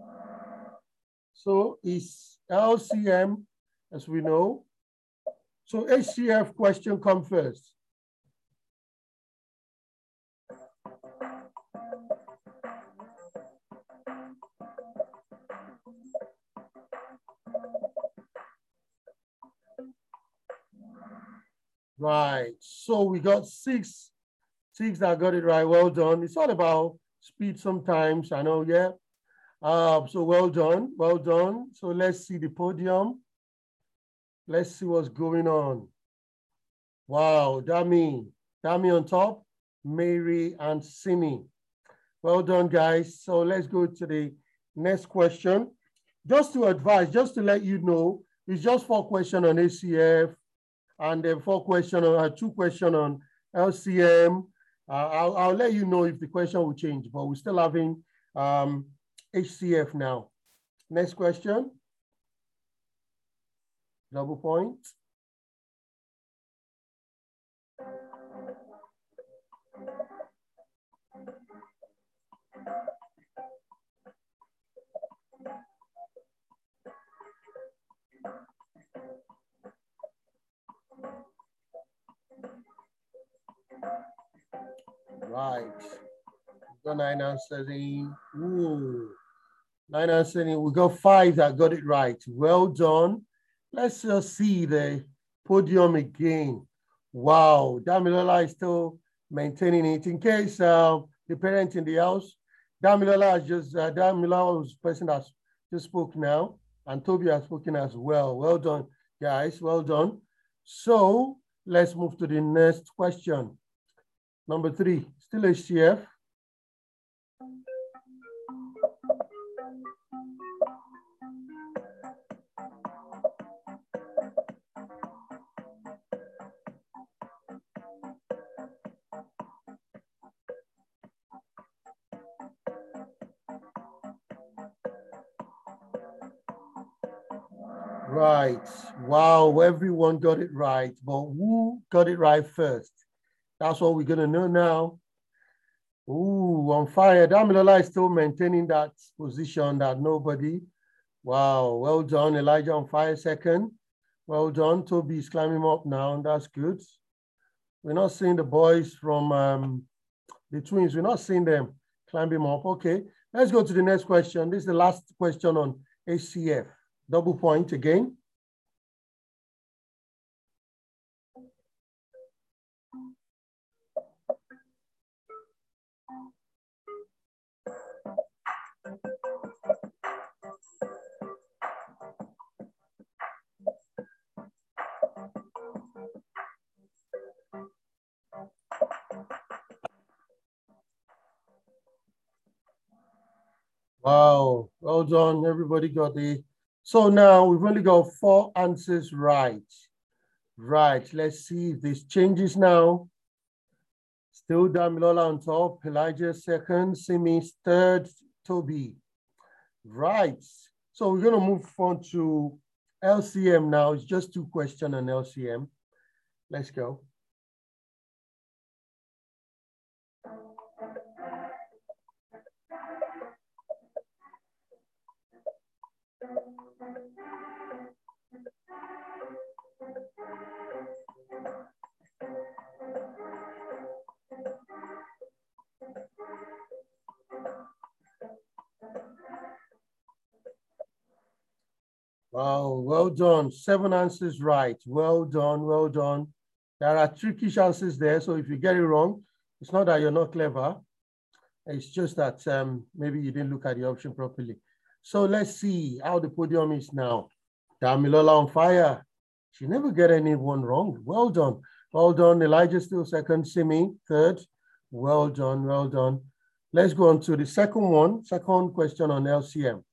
So it's LCM, as we know. So HCF question come first. Right, so we got six that got it right, well done. It's all about speed sometimes, I know, yeah. So well done, well done. So let's see the podium. Let's see what's going on. Wow, Dami on top, Mary and Simi. Well done, guys. So let's go to the next question. Just to advise, just to let you know, it's just 4 questions on ACF and then 2 questions on LCM. I'll let you know if the question will change, but we're still having HCF now. Next question. Double point. Right. Got 9 answers in. Ooh. 9 answers in. We got 5 that got it right. Well done. Let's just see the podium again. Wow. Damilola is still maintaining it. In case the parent in the house, Damilola was the person that just spoke now, and Toby has spoken as well. Well done, guys. Well done. So let's move to the next question. Number 3, still HCF. Right. Wow, everyone got it right, but who got it right first? That's what we're gonna know now. Ooh, on fire. Damilola is still maintaining that position that nobody. Wow, well done. Elijah on fire second. Well done. Toby is climbing up now, and that's good. We're not seeing the boys from the twins. We're not seeing them climbing up. Okay, let's go to the next question. This is the last question on HCF. Double point again. Wow, well done. Everybody got the. So now we've only got 4 answers right. Right, let's see if this changes now. Still Damilola on top, Elijah second, Simi's third, Toby. Right, so we're gonna move on to LCM now. It's just 2 questions on LCM. Let's go. Wow, well done. 7 answers right. Well done, well done. There are tricky chances there, so if you get it wrong, it's not that you're not clever. It's just that maybe you didn't look at the option properly. So let's see how the podium is now. Damilola on fire. She never get anyone wrong. Well done. Well done. Elijah still second. Simi third. Well done. Well done. Let's go on to the second one. Second question on LCM.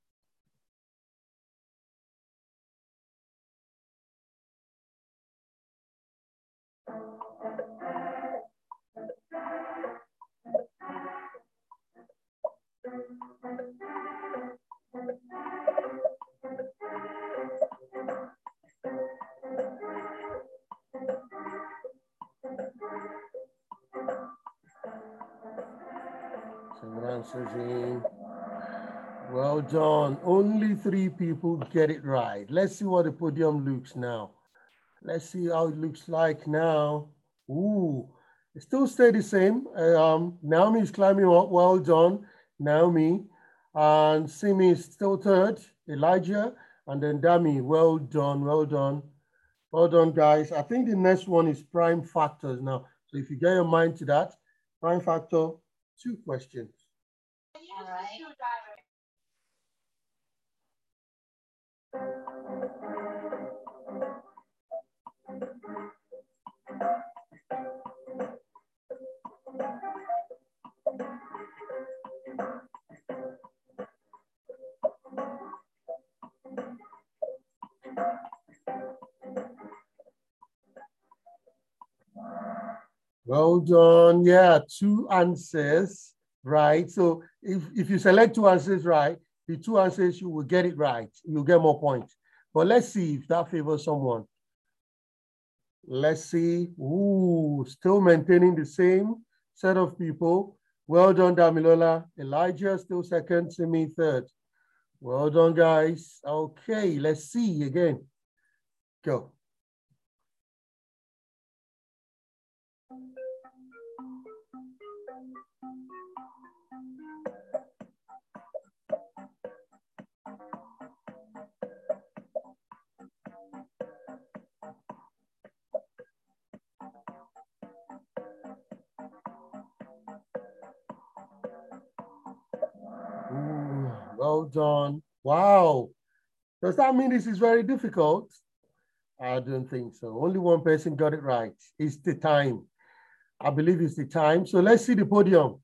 Answers in. Well done. Only 3 people get it right. Let's see what the podium looks now. Let's see how it looks like now. Ooh, it still stay the same. Naomi is climbing up. Well done, Naomi. And Simi is still third. Elijah, and then Dami. Well done, well done. Well done, guys. I think the next one is prime factors now. So if you get your mind to that, prime factor, 2 questions. All right. Well done. Yeah, 2 answers right. So if you select 2 answers right, the 2 answers, you will get it right. You'll get more points. But let's see if that favors someone. Let's see. Ooh, still maintaining the same set of people. Well done, Damilola. Elijah still second, Simi third. Well done, guys. Okay, let's see again. Go. Ooh, well done. Wow. Does that mean this is very difficult? I don't think so. Only 1 person got it right. It's the time. I believe it's the time. So let's see the podium.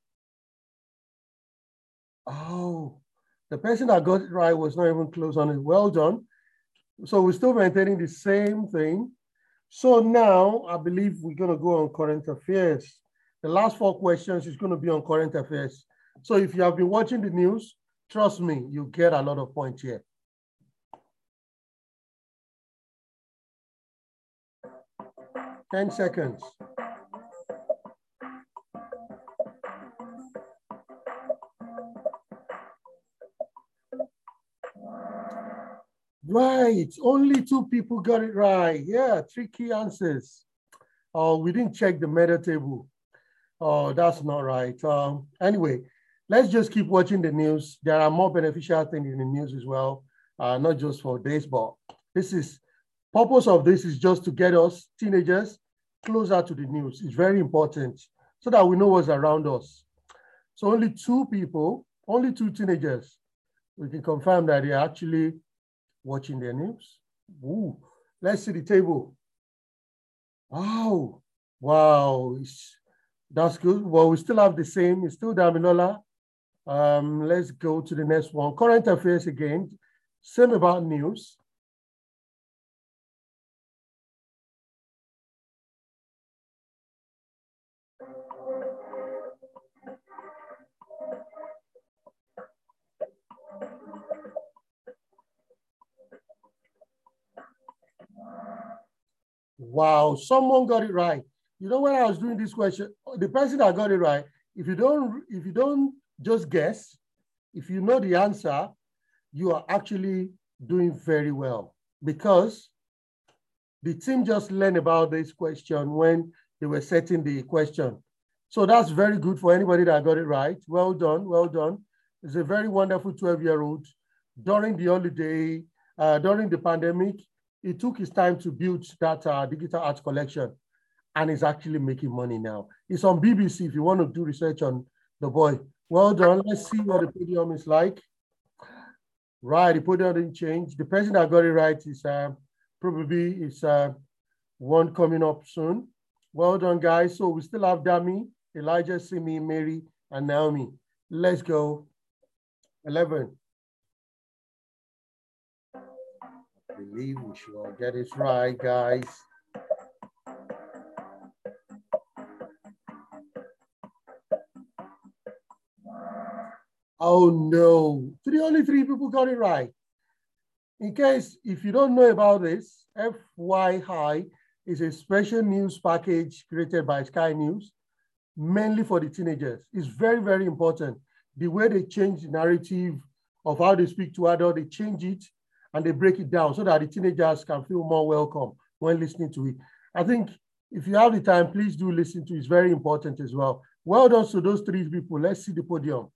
Oh, the person that got it right was not even close on it. Well done. So we're still maintaining the same thing. So now I believe we're going to go on current affairs. The last 4 questions is going to be on current affairs. So if you have been watching the news, trust me, you get a lot of points here. Ten seconds. Right, only 2 people got it right. Yeah, 3 key answers. Oh, we didn't check the meta table. Oh, that's not right. Anyway, let's just keep watching the news. There are more beneficial things in the news as well, not just for baseball. Purpose of this is just to get us teenagers closer to the news. It's very important so that we know what's around us. So only 2 people, only 2 teenagers, we can confirm that they're actually watching their news. Ooh, let's see the table. Oh, wow, that's good. Well, we still have the same. It's still Damilola. Let's go to the next one. Current affairs again. Same about news. Wow, someone got it right. You know, when I was doing this question, the person that got it right, if you don't just guess, if you know the answer, you are actually doing very well, because the team just learned about this question when they were setting the question. So that's very good for anybody that got it right. Well done, well done. It's a very wonderful 12-year-old. During the holiday, during the pandemic, he took his time to build that digital art collection, and is actually making money now. It's on BBC if you want to do research on the boy. Well done. Let's see what the podium is like. Right, the podium didn't change. The person that got it right is probably one coming up soon. Well done, guys. So we still have Dami, Elijah, Simi, Mary, and Naomi. Let's go. 11. I believe we should all get it right, guys. Oh no, only 3 people got it right. In case, if you don't know about this, FYI is a special news package created by Sky News, mainly for the teenagers. It's very, very important. The way they change the narrative of how they speak to adults, they change it and they break it down so that the teenagers can feel more welcome when listening to it. I think if you have the time, please do listen to it. It's very important as well. Well done to those 3 people. Let's see the podium.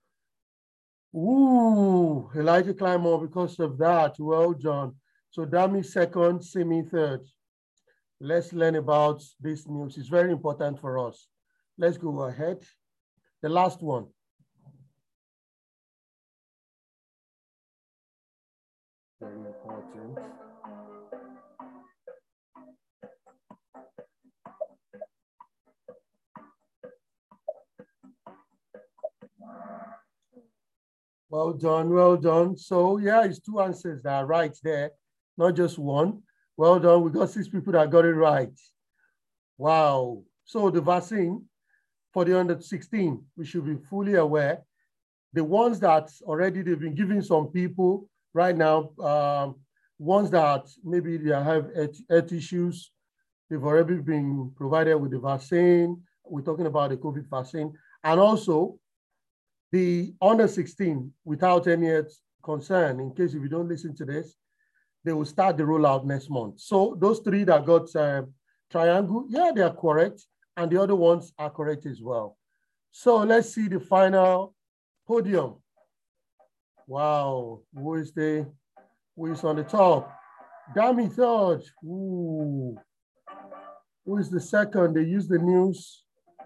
Ooh, Elijah climbed more because of that. Well done. So Dami second, Simi third. Let's learn about this news. It's very important for us. Let's go ahead. The last one. Very important. Well done, well done. So yeah, it's 2 answers that are right there, not just one. Well done, we got 6 people that got it right. Wow. So the vaccine for the under 16, we should be fully aware. The ones that already they've been giving some people right now, ones that maybe they have health issues, they've already been provided with the vaccine. We're talking about the COVID vaccine. And also, the under 16, without any concern, in case if you don't listen to this, they will start the rollout next month. So those 3 that got triangle, yeah, they are correct. And the other ones are correct as well. So let's see the final podium. Wow, who is on the top? Dami third. Ooh. Who is the second? They use the news.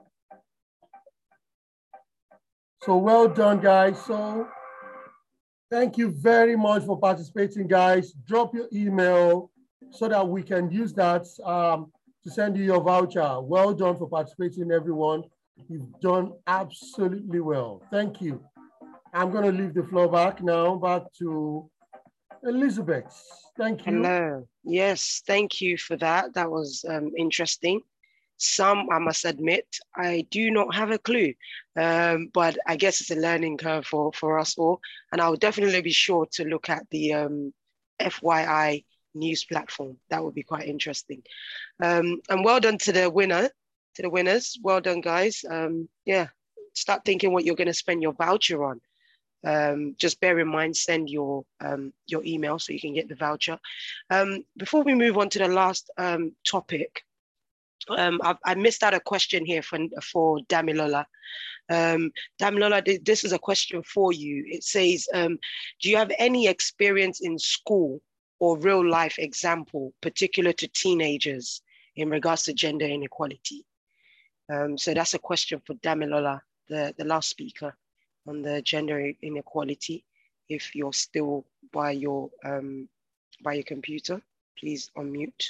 So well done, guys. So thank you very much for participating, guys. Drop your email so that we can use that to send you your voucher. Well done for participating, everyone. You've done absolutely well. Thank you. I'm going to leave the floor back to Elizabeth. Thank you. Hello. Yes, thank you for that. That was interesting. Some, I must admit, I do not have a clue, but I guess it's a learning curve for us all. And I'll definitely be sure to look at the FYI news platform. That would be quite interesting. And well done to the winners. Well done, guys. Yeah, start thinking what you're going to spend your voucher on. Just bear in mind, send your email so you can get the voucher. Before we move on to the last topic, I missed out a question here for Damilola. Damilola, this is a question for you. It says, do you have any experience in school or real life example, particular to teenagers in regards to gender inequality? So that's a question for Damilola, the last speaker on the gender inequality. If you're still by your computer, please unmute.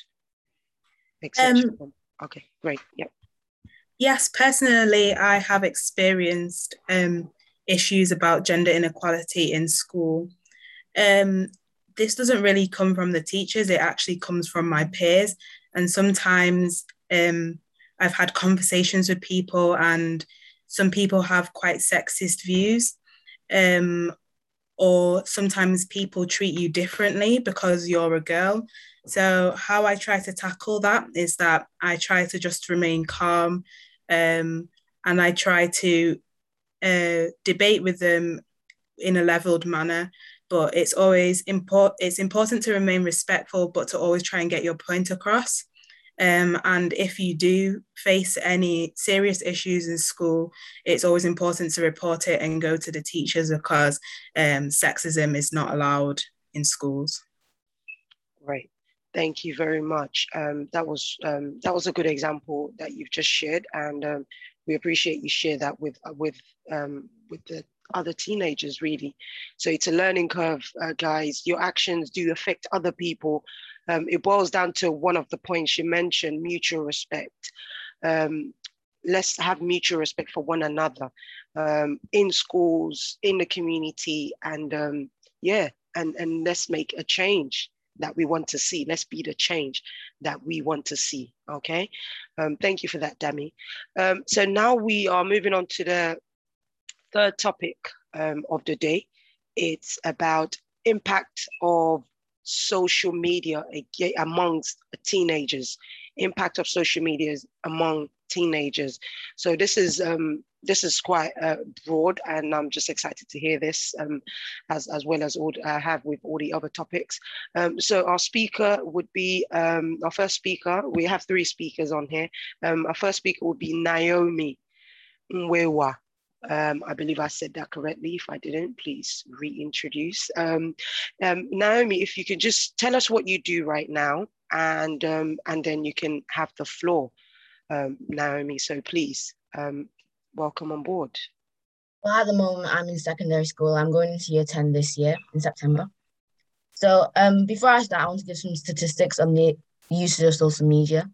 Okay, great. Yep. Yes, personally, I have experienced issues about gender inequality in school. This doesn't really come from the teachers, it actually comes from my peers. And sometimes I've had conversations with people, and some people have quite sexist views. or sometimes people treat you differently because you're a girl. So how I try to tackle that is that I try to just remain calm, and I try to debate with them in a leveled manner. But it's always it's important to remain respectful, but to always try and get your point across. And if you do face any serious issues in school, it's always important to report it and go to the teachers, because sexism is not allowed in schools. Right. Thank you very much. That was a good example that you've just shared, and we appreciate you share that with the other teenagers, really. So it's a learning curve, guys. Your actions do affect other people. It boils down to one of the points you mentioned: mutual respect. Let's have mutual respect for one another, in schools, in the community, and yeah, and let's make a change that we want to see. Let's be the change that we want to see. Okay. Thank you for that, Dami. So now we are moving on to the third topic of the day. It's about impact of social media amongst teenagers. Impact of social media among teenagers. So this is quite broad, and I'm just excited to hear this, as well as have with all the other topics. So our speaker would be our first speaker. We have 3 speakers on here. Our first speaker would be Naomi Mwewa. I believe I said that correctly. If I didn't, please reintroduce. Naomi, if you could just tell us what you do right now, and then you can have the floor, Naomi. So please, welcome on board. Well, at the moment, I'm in secondary school. I'm going into year 10 this year in September. So before I start, I want to give some statistics on the usage of social media.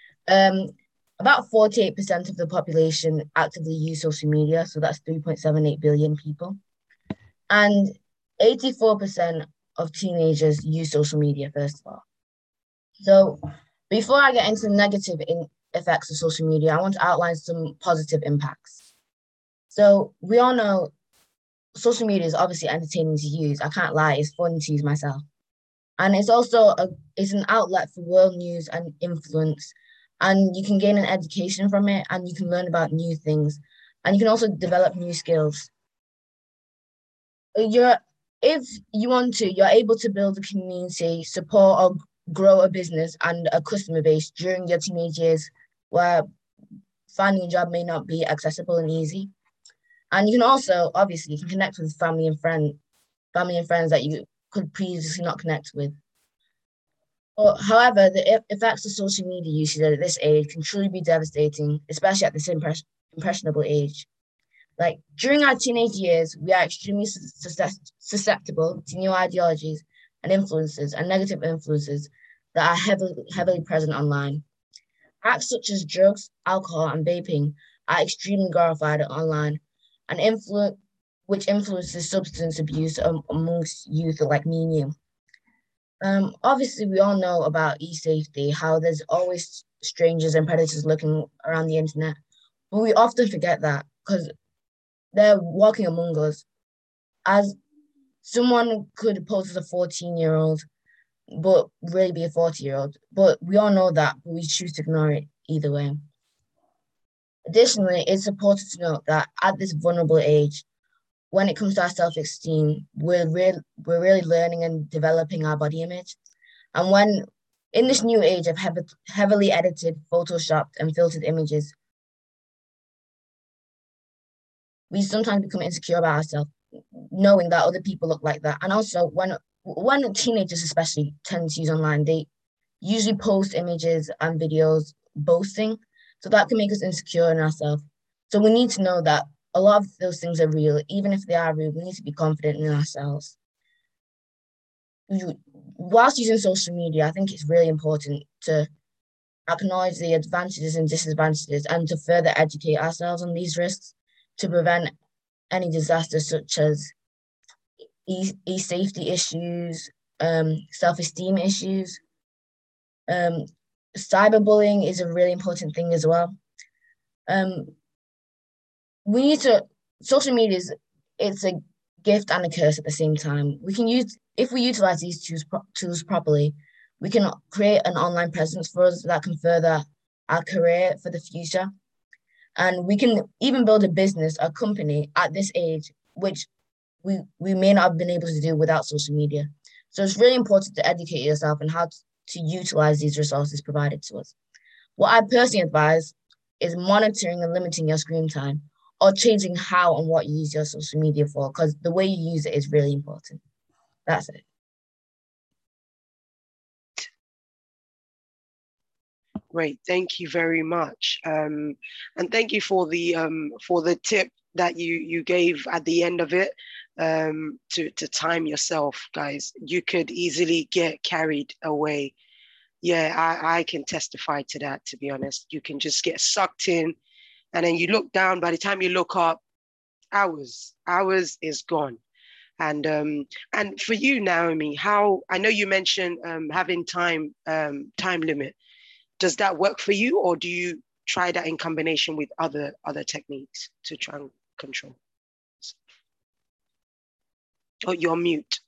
About 48% of the population actively use social media, so that's 3.78 billion people. And 84% of teenagers use social media, first of all. So before I get into the negative effects of social media, I want to outline some positive impacts. So we all know social media is obviously entertaining to use. I can't lie, it's fun to use myself. And it's also it's an outlet for world news and influence. And you can gain an education from it, and you can learn about new things. And you can also develop new skills. If you want to, you're able to build a community, support or grow a business and a customer base during your teenage years, where finding a job may not be accessible and easy. And you can also, obviously, you can connect with family and friends that you could previously not connect with. But, however, the effects of social media usage at this age can truly be devastating, especially at this impressionable age. Like, during our teenage years, we are extremely susceptible to new ideologies and influences and negative influences that are heavily present online. Acts such as drugs, alcohol, and vaping are extremely glorified online, and which influences substance abuse amongst youth like me and you. Obviously, we all know about e-safety, how there's always strangers and predators looking around the internet, but we often forget that because they're walking among us. As someone could pose as a 14-year-old, but really be a 40-year-old, but we all know that, but we choose to ignore it either way. Additionally, it's important to note that at this vulnerable age, when it comes to our self-esteem, we're really learning and developing our body image. And when in this new age of heavily edited, photoshopped, and filtered images, we sometimes become insecure about ourselves, knowing that other people look like that. And also, when teenagers especially tend to use online, they usually post images and videos boasting, so that can make us insecure in ourselves. So we need to know that a lot of those things are real. Even if they are real, we need to be confident in ourselves. Whilst using social media, I think it's really important to acknowledge the advantages and disadvantages and to further educate ourselves on these risks to prevent any disasters such as e-safety issues, self-esteem issues. Cyberbullying is a really important thing as well. Social media it's a gift and a curse at the same time. If we utilize these tools properly, we can create an online presence for us that can further our career for the future. And we can even build a business, a company at this age, which we may not have been able to do without social media. So it's really important to educate yourself on how to utilize these resources provided to us. What I personally advise is monitoring and limiting your screen time, or changing how and what you use your social media for, because the way you use it is really important. That's it. Great, thank you very much, and thank you for the tip that you gave at the end of it, to time yourself, guys. You could easily get carried away. Yeah, I can testify to that, to be honest. You can just get sucked in, and then you look down. By the time you look up, hours is gone. And for you, Naomi, how, I know you mentioned having time limit. Does that work for you, or do you try that in combination with other techniques to try and control? Oh, you're mute.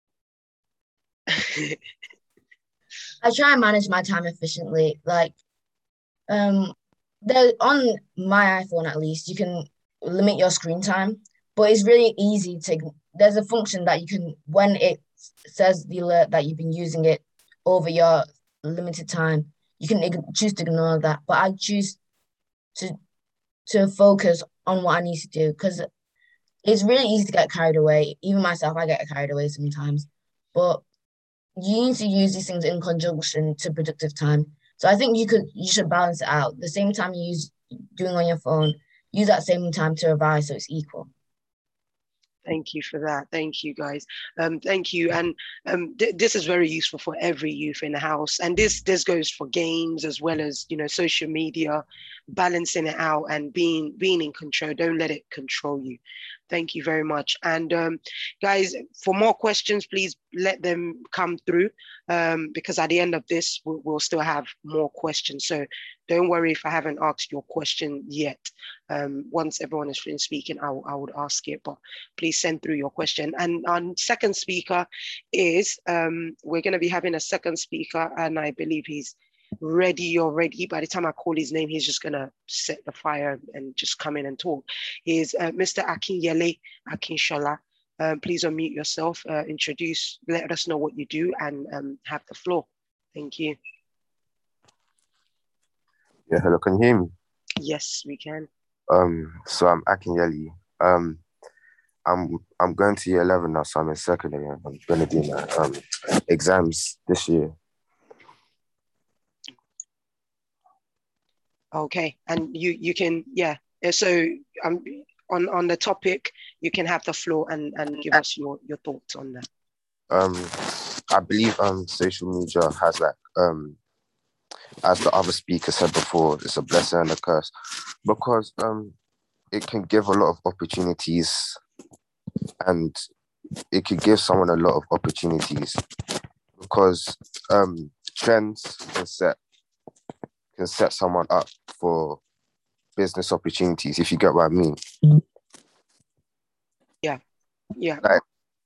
I try and manage my time efficiently. Like, on my iPhone at least, you can limit your screen time, but it's really easy there's a function that you can, when it says the alert that you've been using it over your limited time, you can choose to ignore that. But I choose to focus on what I need to do, because it's really easy to get carried away. Even myself, I get carried away sometimes. But you need to use these things in conjunction to productive time. So I think you should balance it out. The same time you use doing on your phone, use that same time to revise, so it's equal. Thank you for that. Thank you, guys. Thank you. And this is very useful for every youth in the house. And this goes for games as well as, social media, balancing it out and being in control. Don't let it control you. Thank you very much. And guys, for more questions, please let them come through, because at the end of this, we'll still have more questions. So don't worry if I haven't asked your question yet. Once everyone is finished speaking, I would ask it, but please send through your question. And our second speaker is, we're going to be having a second speaker, and I believe he's ready already. By the time I call his name, he's just going to set the fire and just come in and talk. He's Mr. Akinyele Akinshola. Please unmute yourself, introduce, let us know what you do, and have the floor. Thank you. Yeah, hello, can you hear me? Yes, we can. So I'm Akinyele. I'm going to year 11 now, so I'm in second year. I'm going to do my exams this year. Okay, and you can, yeah. So on the topic, you can have the floor and give us your thoughts on that. I believe social media has, like, as the other speaker said before, it's a blessing and a curse, because it can give a lot of opportunities, and it could give someone a lot of opportunities, because trends can set someone up for business opportunities, if you get what I mean. Yeah. Like,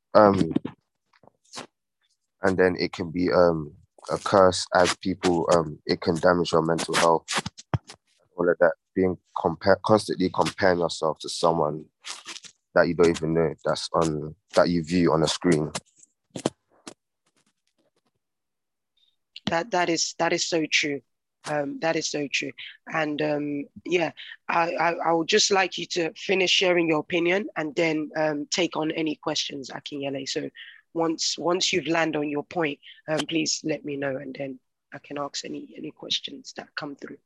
and then it can be a curse, as people, it can damage your mental health, all of that, being constantly comparing yourself to someone that you don't even know, that you view on a screen. That is so true. That is so true. And yeah, I would just like you to finish sharing your opinion and then take on any questions, Akinyele. So once you've landed on your point, please let me know, and then I can ask any questions that come through.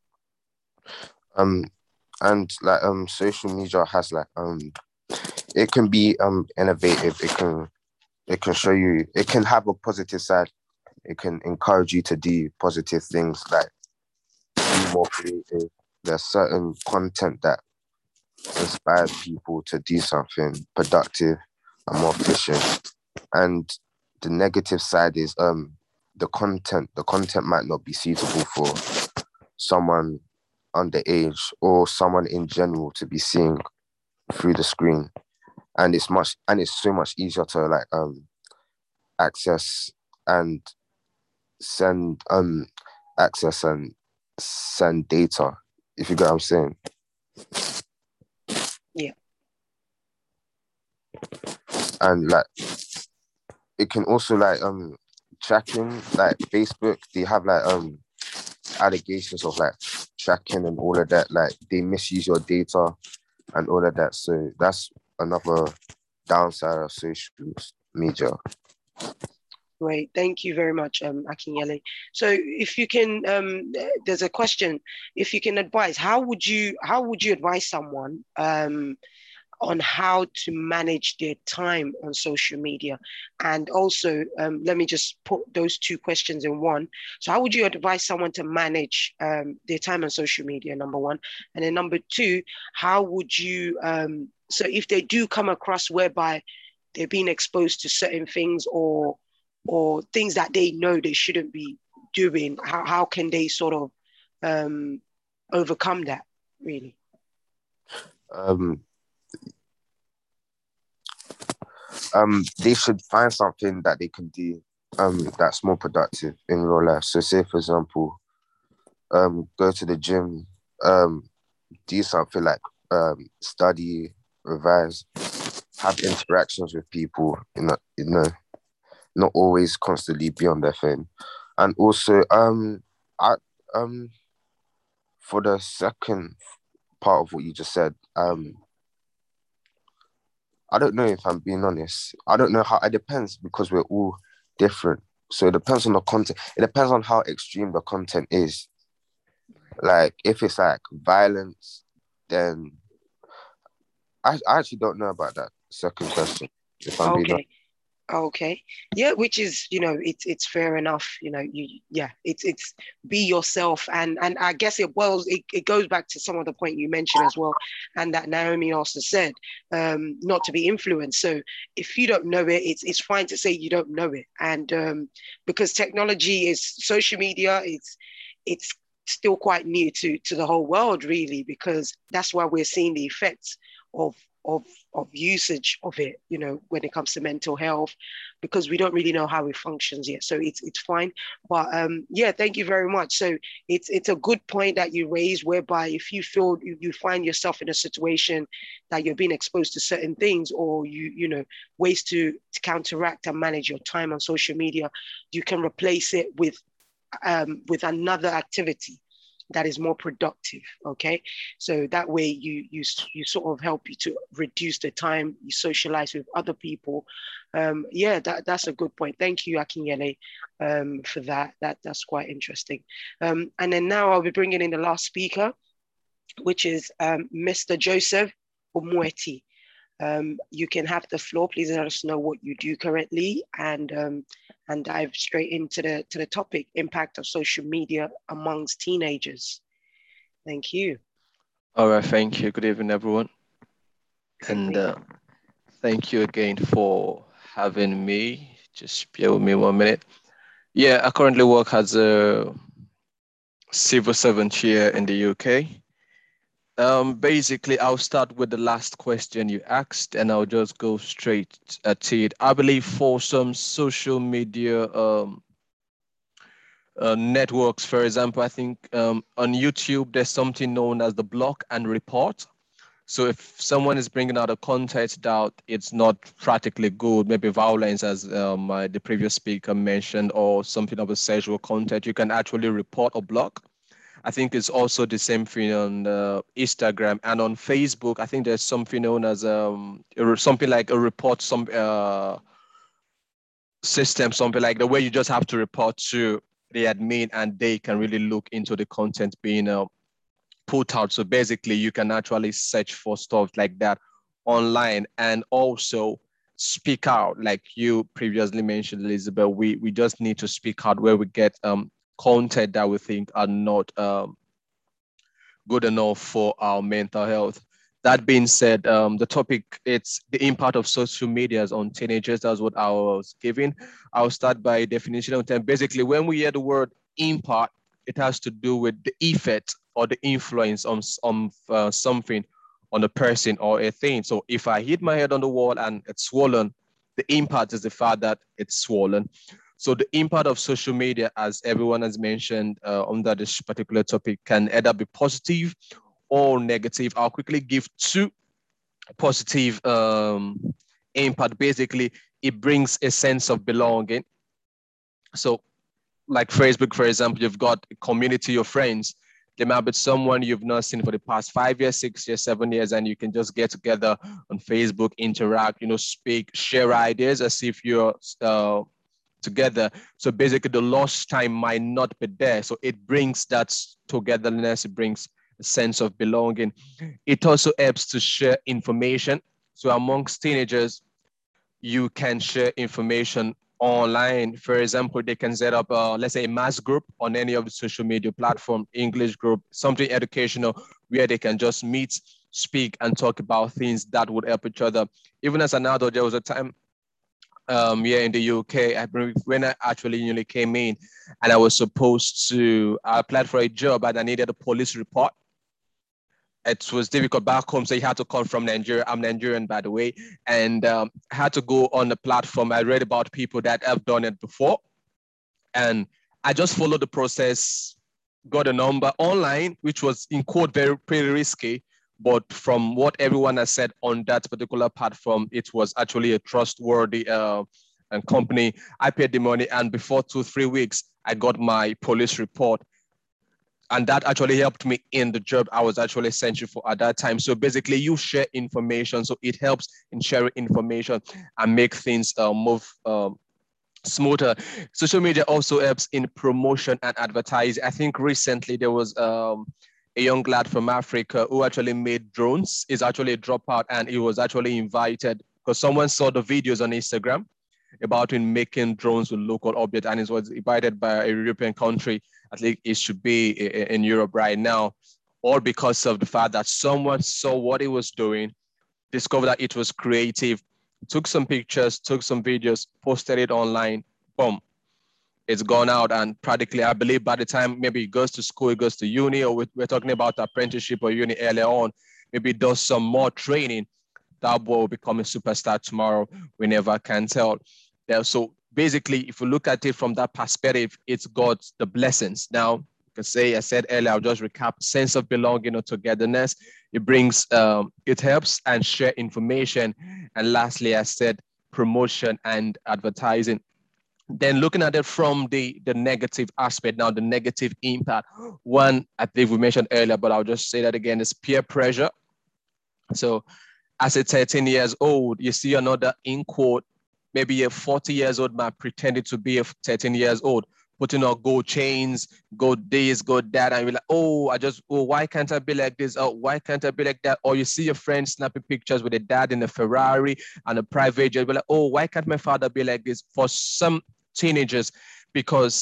And like social media has, like, it can be innovative. It can show you, it can have a positive side. It can encourage you to do positive things, like be more creative. There's certain content that inspires people to do something productive and more efficient. And the negative side is the content might not be suitable for someone underage or someone in general to be seeing through the screen. and it's so much easier to like access and send access and send data, if you get what I'm saying. Yeah. And like it can also like tracking, like Facebook, they have like allegations of like tracking and all of that, like they misuse your data and all of that. So that's another downside of social media. Great, thank you very much, Akinyele. So if you can, there's a question, if you can advise, how would you advise someone on how to manage their time on social media? And also, let me just put those two questions in one. So how would you advise someone to manage their time on social media, number one? And then number two, how would you, so if they do come across whereby they're being exposed to certain things or things that they know they shouldn't be doing, how can they sort of overcome that, really? They should find something that they can do that's more productive in real life. So say, for example, go to the gym, do something like study, revise, have interactions with people, not always constantly be on their phone. And also, for the second part of what you just said, I don't know, if I'm being honest. I don't know how, it depends because we're all different. So it depends on the content. It depends on how extreme the content is. Like if it's like violence, then I actually don't know about that second question, if I'm being honest. Okay. Yeah, which is, it's fair enough. It's be yourself. And I guess it goes back to some of the point you mentioned as well. And that Naomi also said, not to be influenced. So if you don't know it, it's fine to say you don't know it. And because technology is social media, it's still quite new to the whole world, really, because that's why we're seeing the effects of usage of it, when it comes to mental health, because we don't really know how it functions yet. So it's fine. But yeah, thank you very much. So it's a good point that you raised, whereby if you feel you find yourself in a situation that you're being exposed to certain things, or ways to counteract and manage your time on social media, you can replace it with another activity that is more productive. Okay, so that way you sort of help you to reduce the time you socialize with other people. Yeah, that's a good point. Thank you, Akinyele, for that. That's quite interesting. And then now I'll be bringing in the last speaker, which is Mr. Joseph Omueti. You can have the floor. Please let us know what you do currently, and dive straight into the topic: impact of social media amongst teenagers. Thank you. All right, thank you. Good evening, everyone. And thank you again for having me. Just bear with me 1 minute. Yeah, I currently work as a civil servant here in the UK. Basically, I'll start with the last question you asked, and I'll just go straight at it. I believe for some social media networks, for example, I think on YouTube, there's something known as the block and report. So if someone is bringing out a content that it's not practically good, maybe violence, as the previous speaker mentioned, or something of a sexual content, you can actually report or block. I think it's also the same thing on Instagram and on Facebook. I think there's something known as something like a report system, something like the way you just have to report to the admin and they can really look into the content being put out. So basically you can actually search for stuff like that online and also speak out, like you previously mentioned, Elizabeth. We just need to speak out where we get content that we think are not good enough for our mental health. That being said, the topic, it's the impact of social media on teenagers. That's what I was giving. I'll start by definition of term. Basically, when we hear the word impact, it has to do with the effect or the influence on something on a person or a thing. So if I hit my head on the wall and it's swollen, the impact is the fact that it's swollen. So the impact of social media, as everyone has mentioned under this particular topic, can either be positive or negative. I'll quickly give two positive impact. Basically, it brings a sense of belonging. So like Facebook, for example, you've got a community of friends. There might be someone you've not seen for the past 5 years, 6 years, 7 years, and you can just get together on Facebook, interact, speak, share ideas as if you're together. So basically the lost time might not be there. So it brings that togetherness, it brings a sense of belonging. It also helps to share information. So amongst teenagers, you can share information online. For example, they can set up, let's say, a mass group on any of the social media platform, English group, something educational, where they can just meet, speak, and talk about things that would help each other. Even as an adult, there was a time here in the UK, when I actually newly came in, and I was supposed to apply for a job, and I needed a police report. It was difficult back home, so you had to come from Nigeria. I'm Nigerian, by the way, and I had to go on the platform. I read about people that have done it before, and I just followed the process, got a number online, which was in quote pretty risky, but from what everyone has said on that particular platform, it was actually a trustworthy company. I paid the money, and before 2-3 weeks, I got my police report. And that actually helped me in the job I was actually searching for at that time. So basically, you share information. So it helps in sharing information and make things move smoother. Social media also helps in promotion and advertising. I think recently there was a young lad from Africa who actually made drones. He's actually a dropout, and he was actually invited because someone saw the videos on Instagram about him making drones with local objects, and it was invited by a European country. I think it should be in Europe right now, all because of the fact that someone saw what he was doing, discovered that it was creative, took some pictures, took some videos, posted it online, boom, it's gone out. And practically, I believe by the time maybe he goes to school, he goes to uni, or we're talking about apprenticeship or uni earlier on, maybe does some more training, that boy will become a superstar tomorrow. We never can tell. So basically, if you look at it from that perspective, it's got the blessings. Now, you can say, I said earlier, I'll just recap, sense of belonging or togetherness. It brings, it helps and share information. And lastly, I said promotion and advertising. Then looking at it from the negative aspect, now the negative impact. One, I think we mentioned earlier, but I'll just say that again, is peer pressure. So as a 13 years old, you see another, in quote, maybe a 40 years old man pretending to be a 13 years old, putting on gold chains, gold this, gold that, and you're like, why can't I be like this? Oh, why can't I be like that? Or you see your friend snapping pictures with a dad in a Ferrari and a private jet, you're like, oh, why can't my father be like this? For some teenagers, because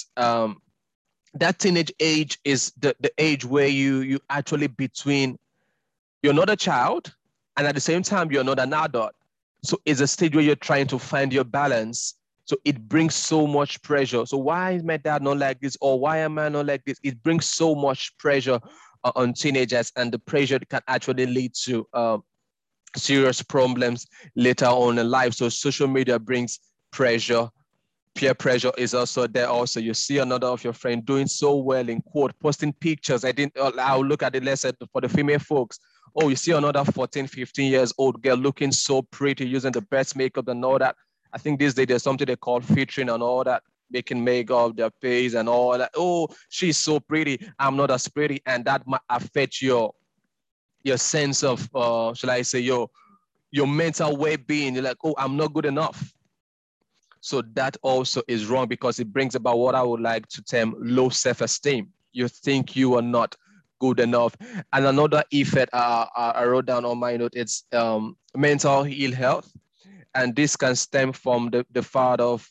that teenage age is the age where you actually between, you're not a child, and at the same time, you're not an adult. So it's a stage where you're trying to find your balance. So it brings so much pressure. So why is my dad not like this? Or why am I not like this? It brings so much pressure on teenagers, and the pressure can actually lead to serious problems later on in life. So social media brings pressure. Peer pressure is also there. Also, you see another of your friend doing so well, in quote, posting pictures. I'll look at it, let's say, for the female folks. Oh, you see another 14, 15 years old girl looking so pretty, using the best makeup and all that. I think these days there's something they call featuring and all that, making makeup, their face and all that. Oh, she's so pretty, I'm not as pretty. And that might affect your sense of, shall I say, your mental well-being. You're like, oh, I'm not good enough. So that also is wrong, because it brings about what I would like to term low self-esteem. You think you are not good enough. And another effect I wrote down on my note, it's mental ill health. And this can stem from the fact of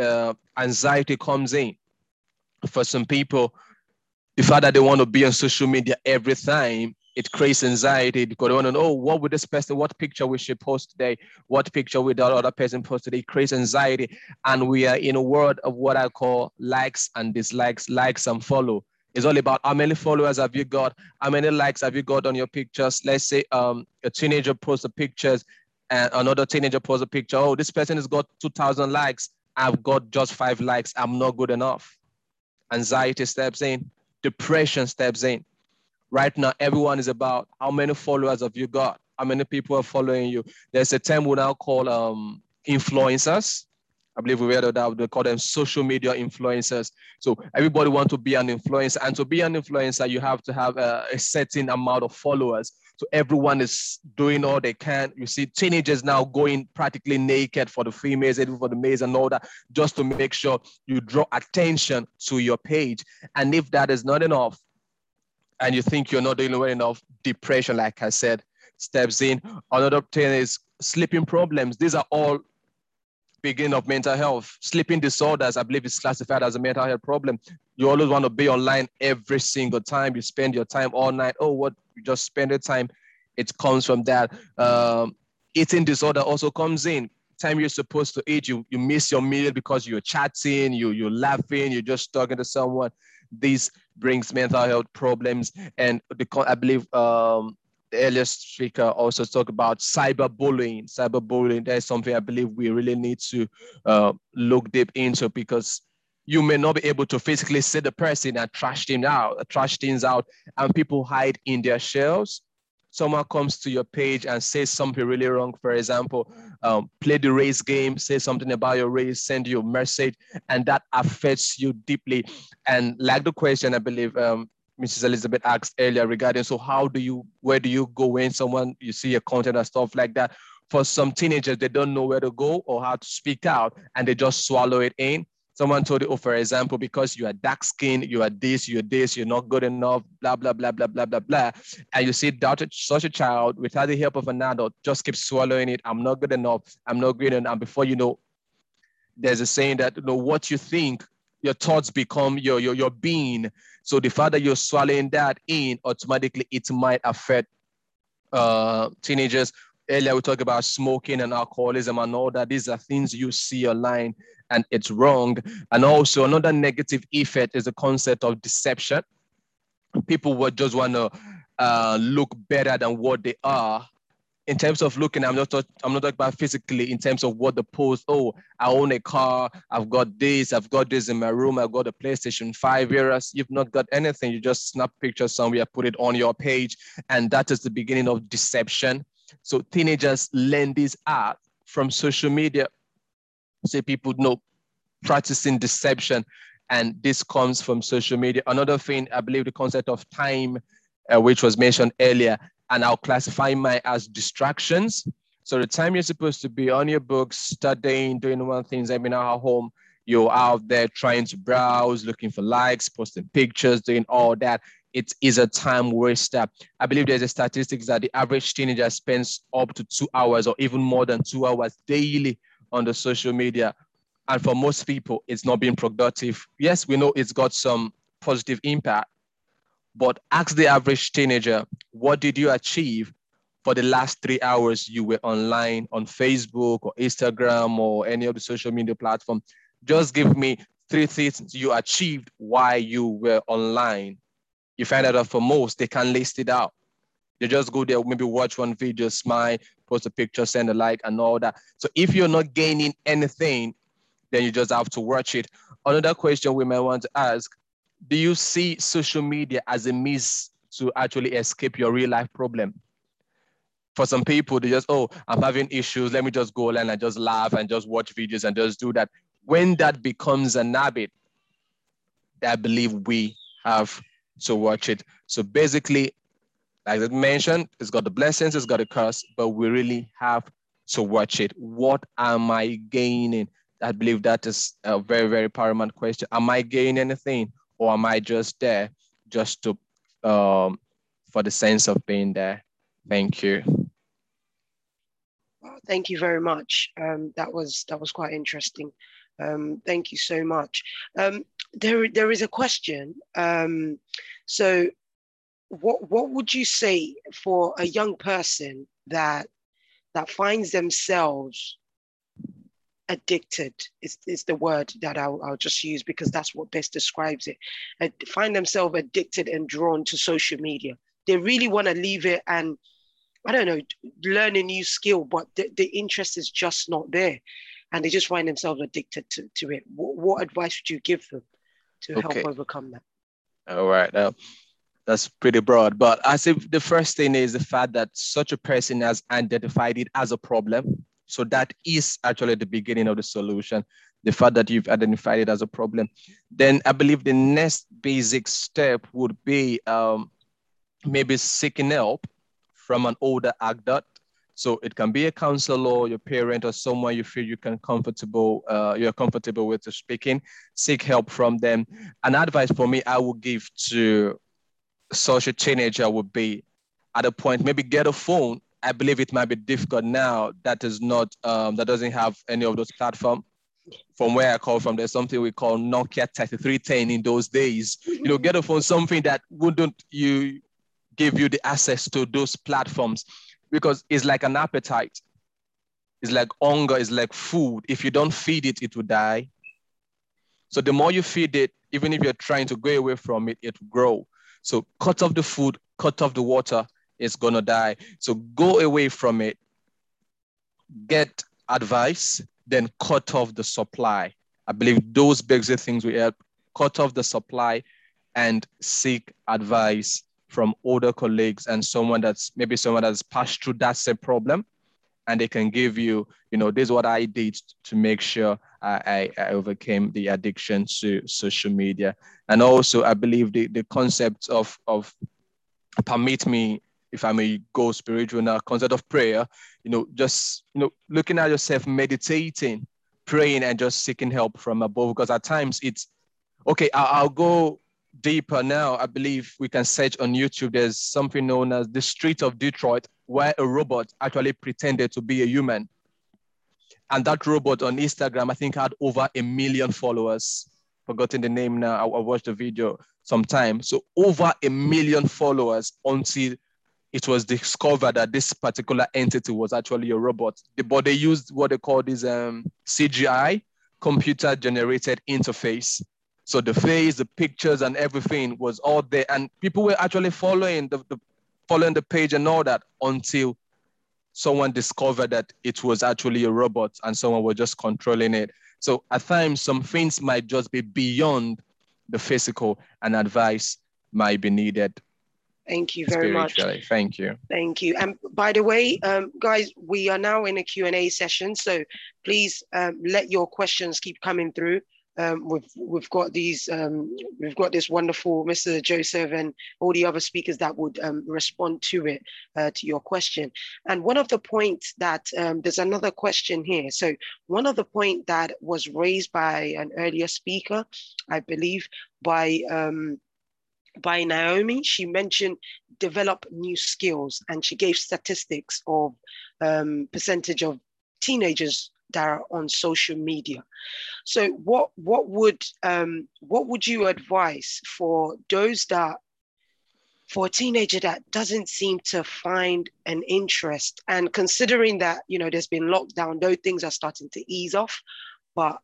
anxiety comes in. For some people, the fact that they want to be on social media every time, it creates anxiety, because they want to know, what would this person, what picture we should post today, what picture would that other person post today. It creates anxiety. And we are in a world of what I call likes and dislikes, likes and follow. It's all about how many followers have you got, how many likes have you got on your pictures. Let's say a teenager posts a pictures and another teenager posts a picture. Oh, this person has got 2,000 likes. I've got just 5 likes. I'm not good enough. Anxiety steps in, depression steps in. Right now, everyone is about how many followers have you got? How many people are following you? There's a term we now call influencers. I believe we read that they call them social media influencers. So everybody wants to be an influencer. And to be an influencer, you have to have a certain amount of followers. So everyone is doing all they can. You see teenagers now going practically naked for the females, even for the males and all that, just to make sure you draw attention to your page. And if that is not enough, and you think you're not doing well enough, depression, like I said, steps in. Another thing is sleeping problems. These are all beginning of mental health. Sleeping disorders, I believe, is classified as a mental health problem. You always want to be online every single time. You spend your time all night. Oh, what? You just spend the time. It comes from that. Eating disorder also comes in. Time you're supposed to eat, you miss your meal because you're chatting, you're laughing, you're just talking to someone. This brings mental health problems. And I believe the earlier speaker also talked about cyberbullying. Cyberbullying, that is something I believe we really need to look deep into, because you may not be able to physically see the person and trash things out, and people hide in their shells. Someone comes to your page and says something really wrong, for example, play the race game, say something about your race, send you a message, and that affects you deeply. And like the question, I believe Mrs. Elizabeth asked earlier regarding, so where do you go when you see a content and stuff like that? For some teenagers, they don't know where to go or how to speak out, and they just swallow it in. Someone told you, oh, for example, because you are dark skinned, you are this, you're not good enough, blah, blah, blah, blah, blah, blah, blah. And you see such a child without the help of an adult, just keep swallowing it. I'm not good enough. I'm not good enough. And before you know, there's a saying that, what you think, your thoughts become your being. So the fact that you're swallowing that in, automatically it might affect teenagers. Earlier we talked about smoking and alcoholism and all that. These are things you see online and it's wrong. And also another negative effect is the concept of deception. People would just want to look better than what they are. In terms of looking, I'm not talking about physically, in terms of what the post, oh, I own a car, I've got this in my room, I've got a PlayStation 5, whereas you've not got anything. You just snap pictures somewhere, put it on your page, and that is the beginning of deception. So teenagers learn this art from social media. So people know practicing deception, and this comes from social media. Another thing, I believe the concept of time, which was mentioned earlier, and I'll classify mine as distractions. So the time you're supposed to be on your books, studying, doing one things, every now at home, you're out there trying to browse, looking for likes, posting pictures, doing all that. It is a time waster. I believe there's a statistics that the average teenager spends up to 2 hours or even more than 2 hours daily on the social media. And for most people, it's not being productive. Yes, we know it's got some positive impact, but ask the average teenager, what did you achieve for the last 3 hours you were online on Facebook or Instagram or any of the social media platform? Just give me 3 things you achieved while you were online. You find out that for most, they can't list it out. They just go there, maybe watch one video, smile, post a picture, send a like and all that. So if you're not gaining anything, then you just have to watch it. Another question we might want to ask, do you see social media as a means to actually escape your real life problem? For some people, they just, oh, I'm having issues. Let me just go online and just laugh and just watch videos and just do that. When that becomes an habit, I believe we have to watch it. So basically, like I mentioned, it's got the blessings, it's got the curse, but we really have to watch it. What am I gaining? I believe that is a very, very paramount question. Am I gaining anything? Or am I just there just to for the sense of being there? Thank you. Thank you very much. That was quite interesting. Thank you so much. There is a question. So what would you say for a young person that finds themselves addicted is the word that I'll just use, because that's what best describes it. Find themselves addicted and drawn to social media. They really want to leave it and, I don't know, learn a new skill, but the interest is just not there. And they just find themselves addicted to it. What advice would you give them to help overcome that? All right. That's pretty broad, but I say the first thing is the fact that such a person has identified it as a problem. So that is actually the beginning of the solution, the fact that you've identified it as a problem. Then I believe the next basic step would be maybe seeking help from an older adult. So it can be a counselor, your parent, or someone you feel you're comfortable with speaking. Seek help from them. An advice for me I would give to such a teenager would be, at a point, maybe get a phone. I believe it might be difficult now that is not that doesn't have any of those platforms. From where I call from, there's something we call Nokia 3310 in those days. Get a phone, something that wouldn't give you the access to those platforms, because it's like an appetite. It's like hunger, it's like food. If you don't feed it, it will die. So the more you feed it, even if you're trying to go away from it, it will grow. So cut off the food, cut off the water, it's gonna die. So go away from it, get advice, then cut off the supply. I believe those basic things will help. Cut off the supply and seek advice from older colleagues and someone that's passed through that same problem, and they can give you, this is what I did to make sure I overcame the addiction to social media. And also, I believe the concept of permit me, if I may go spiritual now, concept of prayer, just looking at yourself, meditating, praying, and just seeking help from above. Because at times it's, okay, I'll go deeper now. I believe we can search on YouTube. There's something known as the Street of Detroit, where a robot actually pretended to be a human. And that robot on Instagram, I think, had over 1 million followers. Forgotten the name now. I watched the video sometime. So over 1 million followers until it was discovered that this particular entity was actually a robot. But they used what they call this CGI, computer generated interface. So the face, the pictures, and everything was all there, and people were actually following the page and all that until someone discovered that it was actually a robot and someone was just controlling it. So at times, some things might just be beyond the physical, and advice might be needed. Thank you very much. Thank you. Thank you. And by the way, guys, we are now in a Q&A session, so please let your questions keep coming through. We've got these. We've got this wonderful Mr. Joseph and all the other speakers that would respond to it, to your question. And one of the points that there's another question here. So one of the point that was raised by an earlier speaker, I believe, by Naomi, she mentioned develop new skills, and she gave statistics of percentage of teenagers that are on social media. So what would you advise for those for a teenager that doesn't seem to find an interest, and considering that, there's been lockdown, though things are starting to ease off, but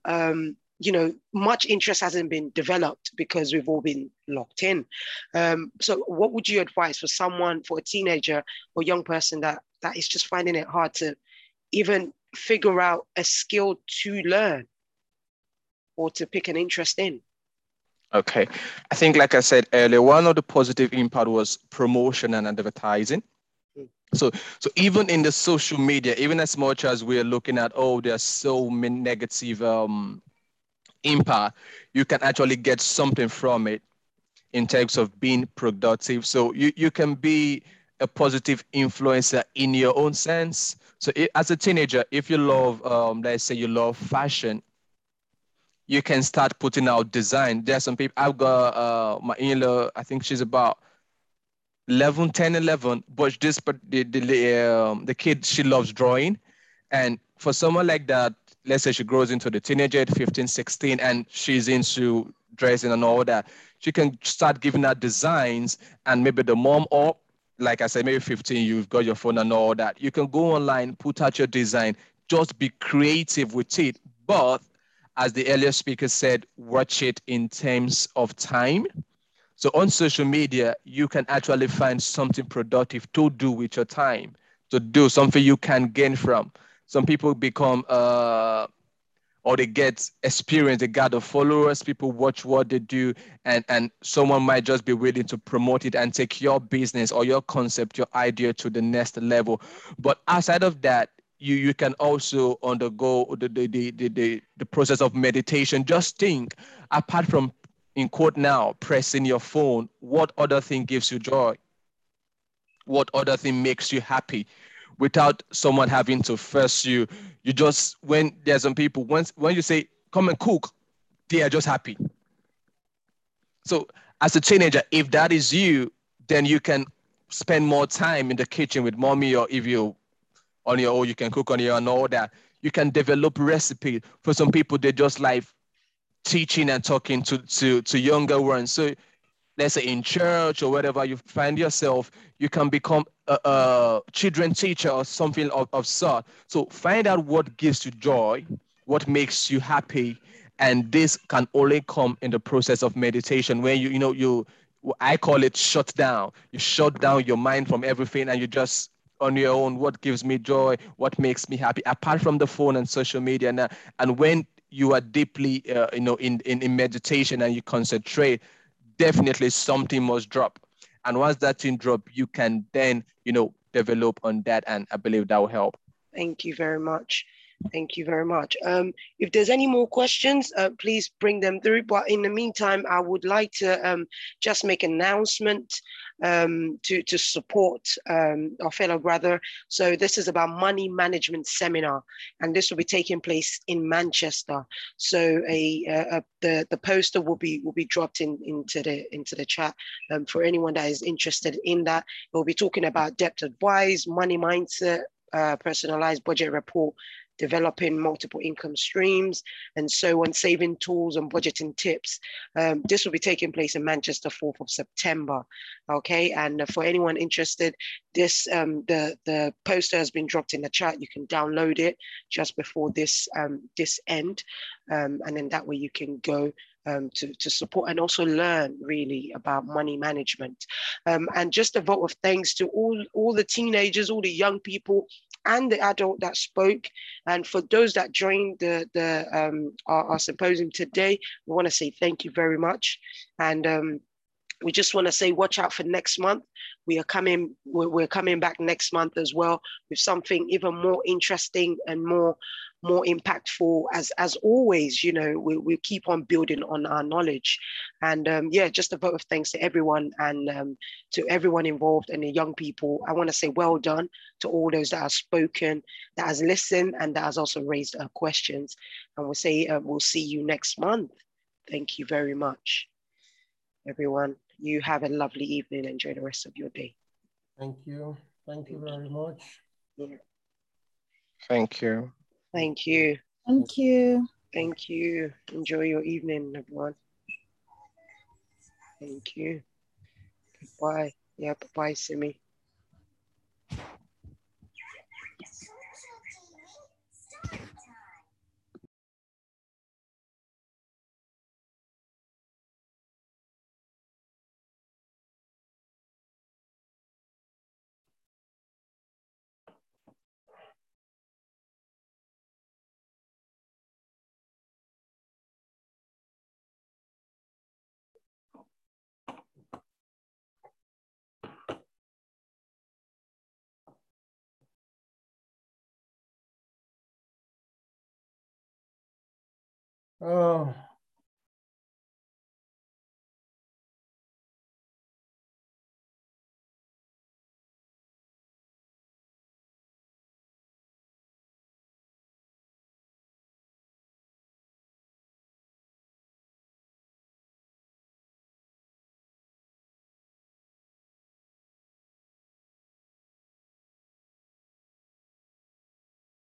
much interest hasn't been developed because we've all been locked in. So what would you advise for a teenager or young person that is just finding it hard to even figure out a skill to learn or to pick an interest in? Okay. I think, like I said earlier, one of the positive impact was promotion and advertising. So even in the social media, even as much as we're looking at, there's so many negative impact, you can actually get something from it in terms of being productive. So you can be a positive influencer in your own sense. So as a teenager, if you love, let's say you love fashion, you can start putting out design. There's some people, I've got my in-law, I think she's about 11, but the kid, she loves drawing. And for someone like that, let's say she grows into the teenager at 15, 16, and she's into dressing and all that, she can start giving out designs, and maybe the mom, or like I said, maybe 15, you've got your phone and all that. You can go online, put out your design, just be creative with it, But as the earlier speaker said, watch it in terms of time. So on social media, you can actually find something productive to do with your time, to do something you can gain from. Some people become or they get experience, they gather followers, people watch what they do, and someone might just be willing to promote it and take your business or your concept, your idea to the next level. But outside of that, you can also undergo the process of meditation. Just think, apart from, in quote now, pressing your phone, what other thing gives you joy? What other thing makes you happy? Without someone having to force you, you just, when there's some people, when you say come and cook, they are just happy. So as a teenager, if that is you, then you can spend more time in the kitchen with mommy, or if you on your own, you can cook on your own and all that. You can develop recipe. For some people, they just like teaching and talking to younger ones. So let's say in church or wherever you find yourself, you can become a children teacher or something of sort. So find out what gives you joy, what makes you happy. And this can only come in the process of meditation, where I call it shut down. You shut down your mind from everything and you just on your own, what gives me joy, what makes me happy, apart from the phone and social media. And when you are deeply, in meditation and you concentrate, definitely something must drop. And once that thing drop, you can then, develop on that. And I believe that will help. Thank you very much. Thank you very much. If there's any more questions, please bring them through. But in the meantime, I would like to just make an announcement to support our fellow brother. So this is about money management seminar, and this will be taking place in Manchester. So the poster will be dropped into the chat for anyone that is interested in that. We'll be talking about debt advice, money mindset, personalized budget report, developing multiple income streams, and so on, saving tools and budgeting tips. This will be taking place in Manchester, 4th of September. Okay, and for anyone interested, this the poster has been dropped in the chat. You can download it just before this end, and then that way you can go to support and also learn really about money management. And just a vote of thanks to all the teenagers, all the young people, and the adult that spoke. And for those that joined our symposium today, we want to say thank you very much. And we just want to say, watch out for next month. We're coming back next month as well with something even more interesting and more impactful. As always, we keep on building on our knowledge. And just a vote of thanks to everyone, and to everyone involved and the young people. I want to say well done to all those that have spoken, that has listened, and that has also raised questions. And we'll say we'll see you next month. Thank you very much, everyone. You have a lovely evening. Enjoy the rest of your day. Thank you. Thank you very much. Yeah. Thank you. Thank you. Thank you. Thank you. Enjoy your evening, everyone. Thank you. Goodbye. Yeah, bye-bye, Simi. Oh.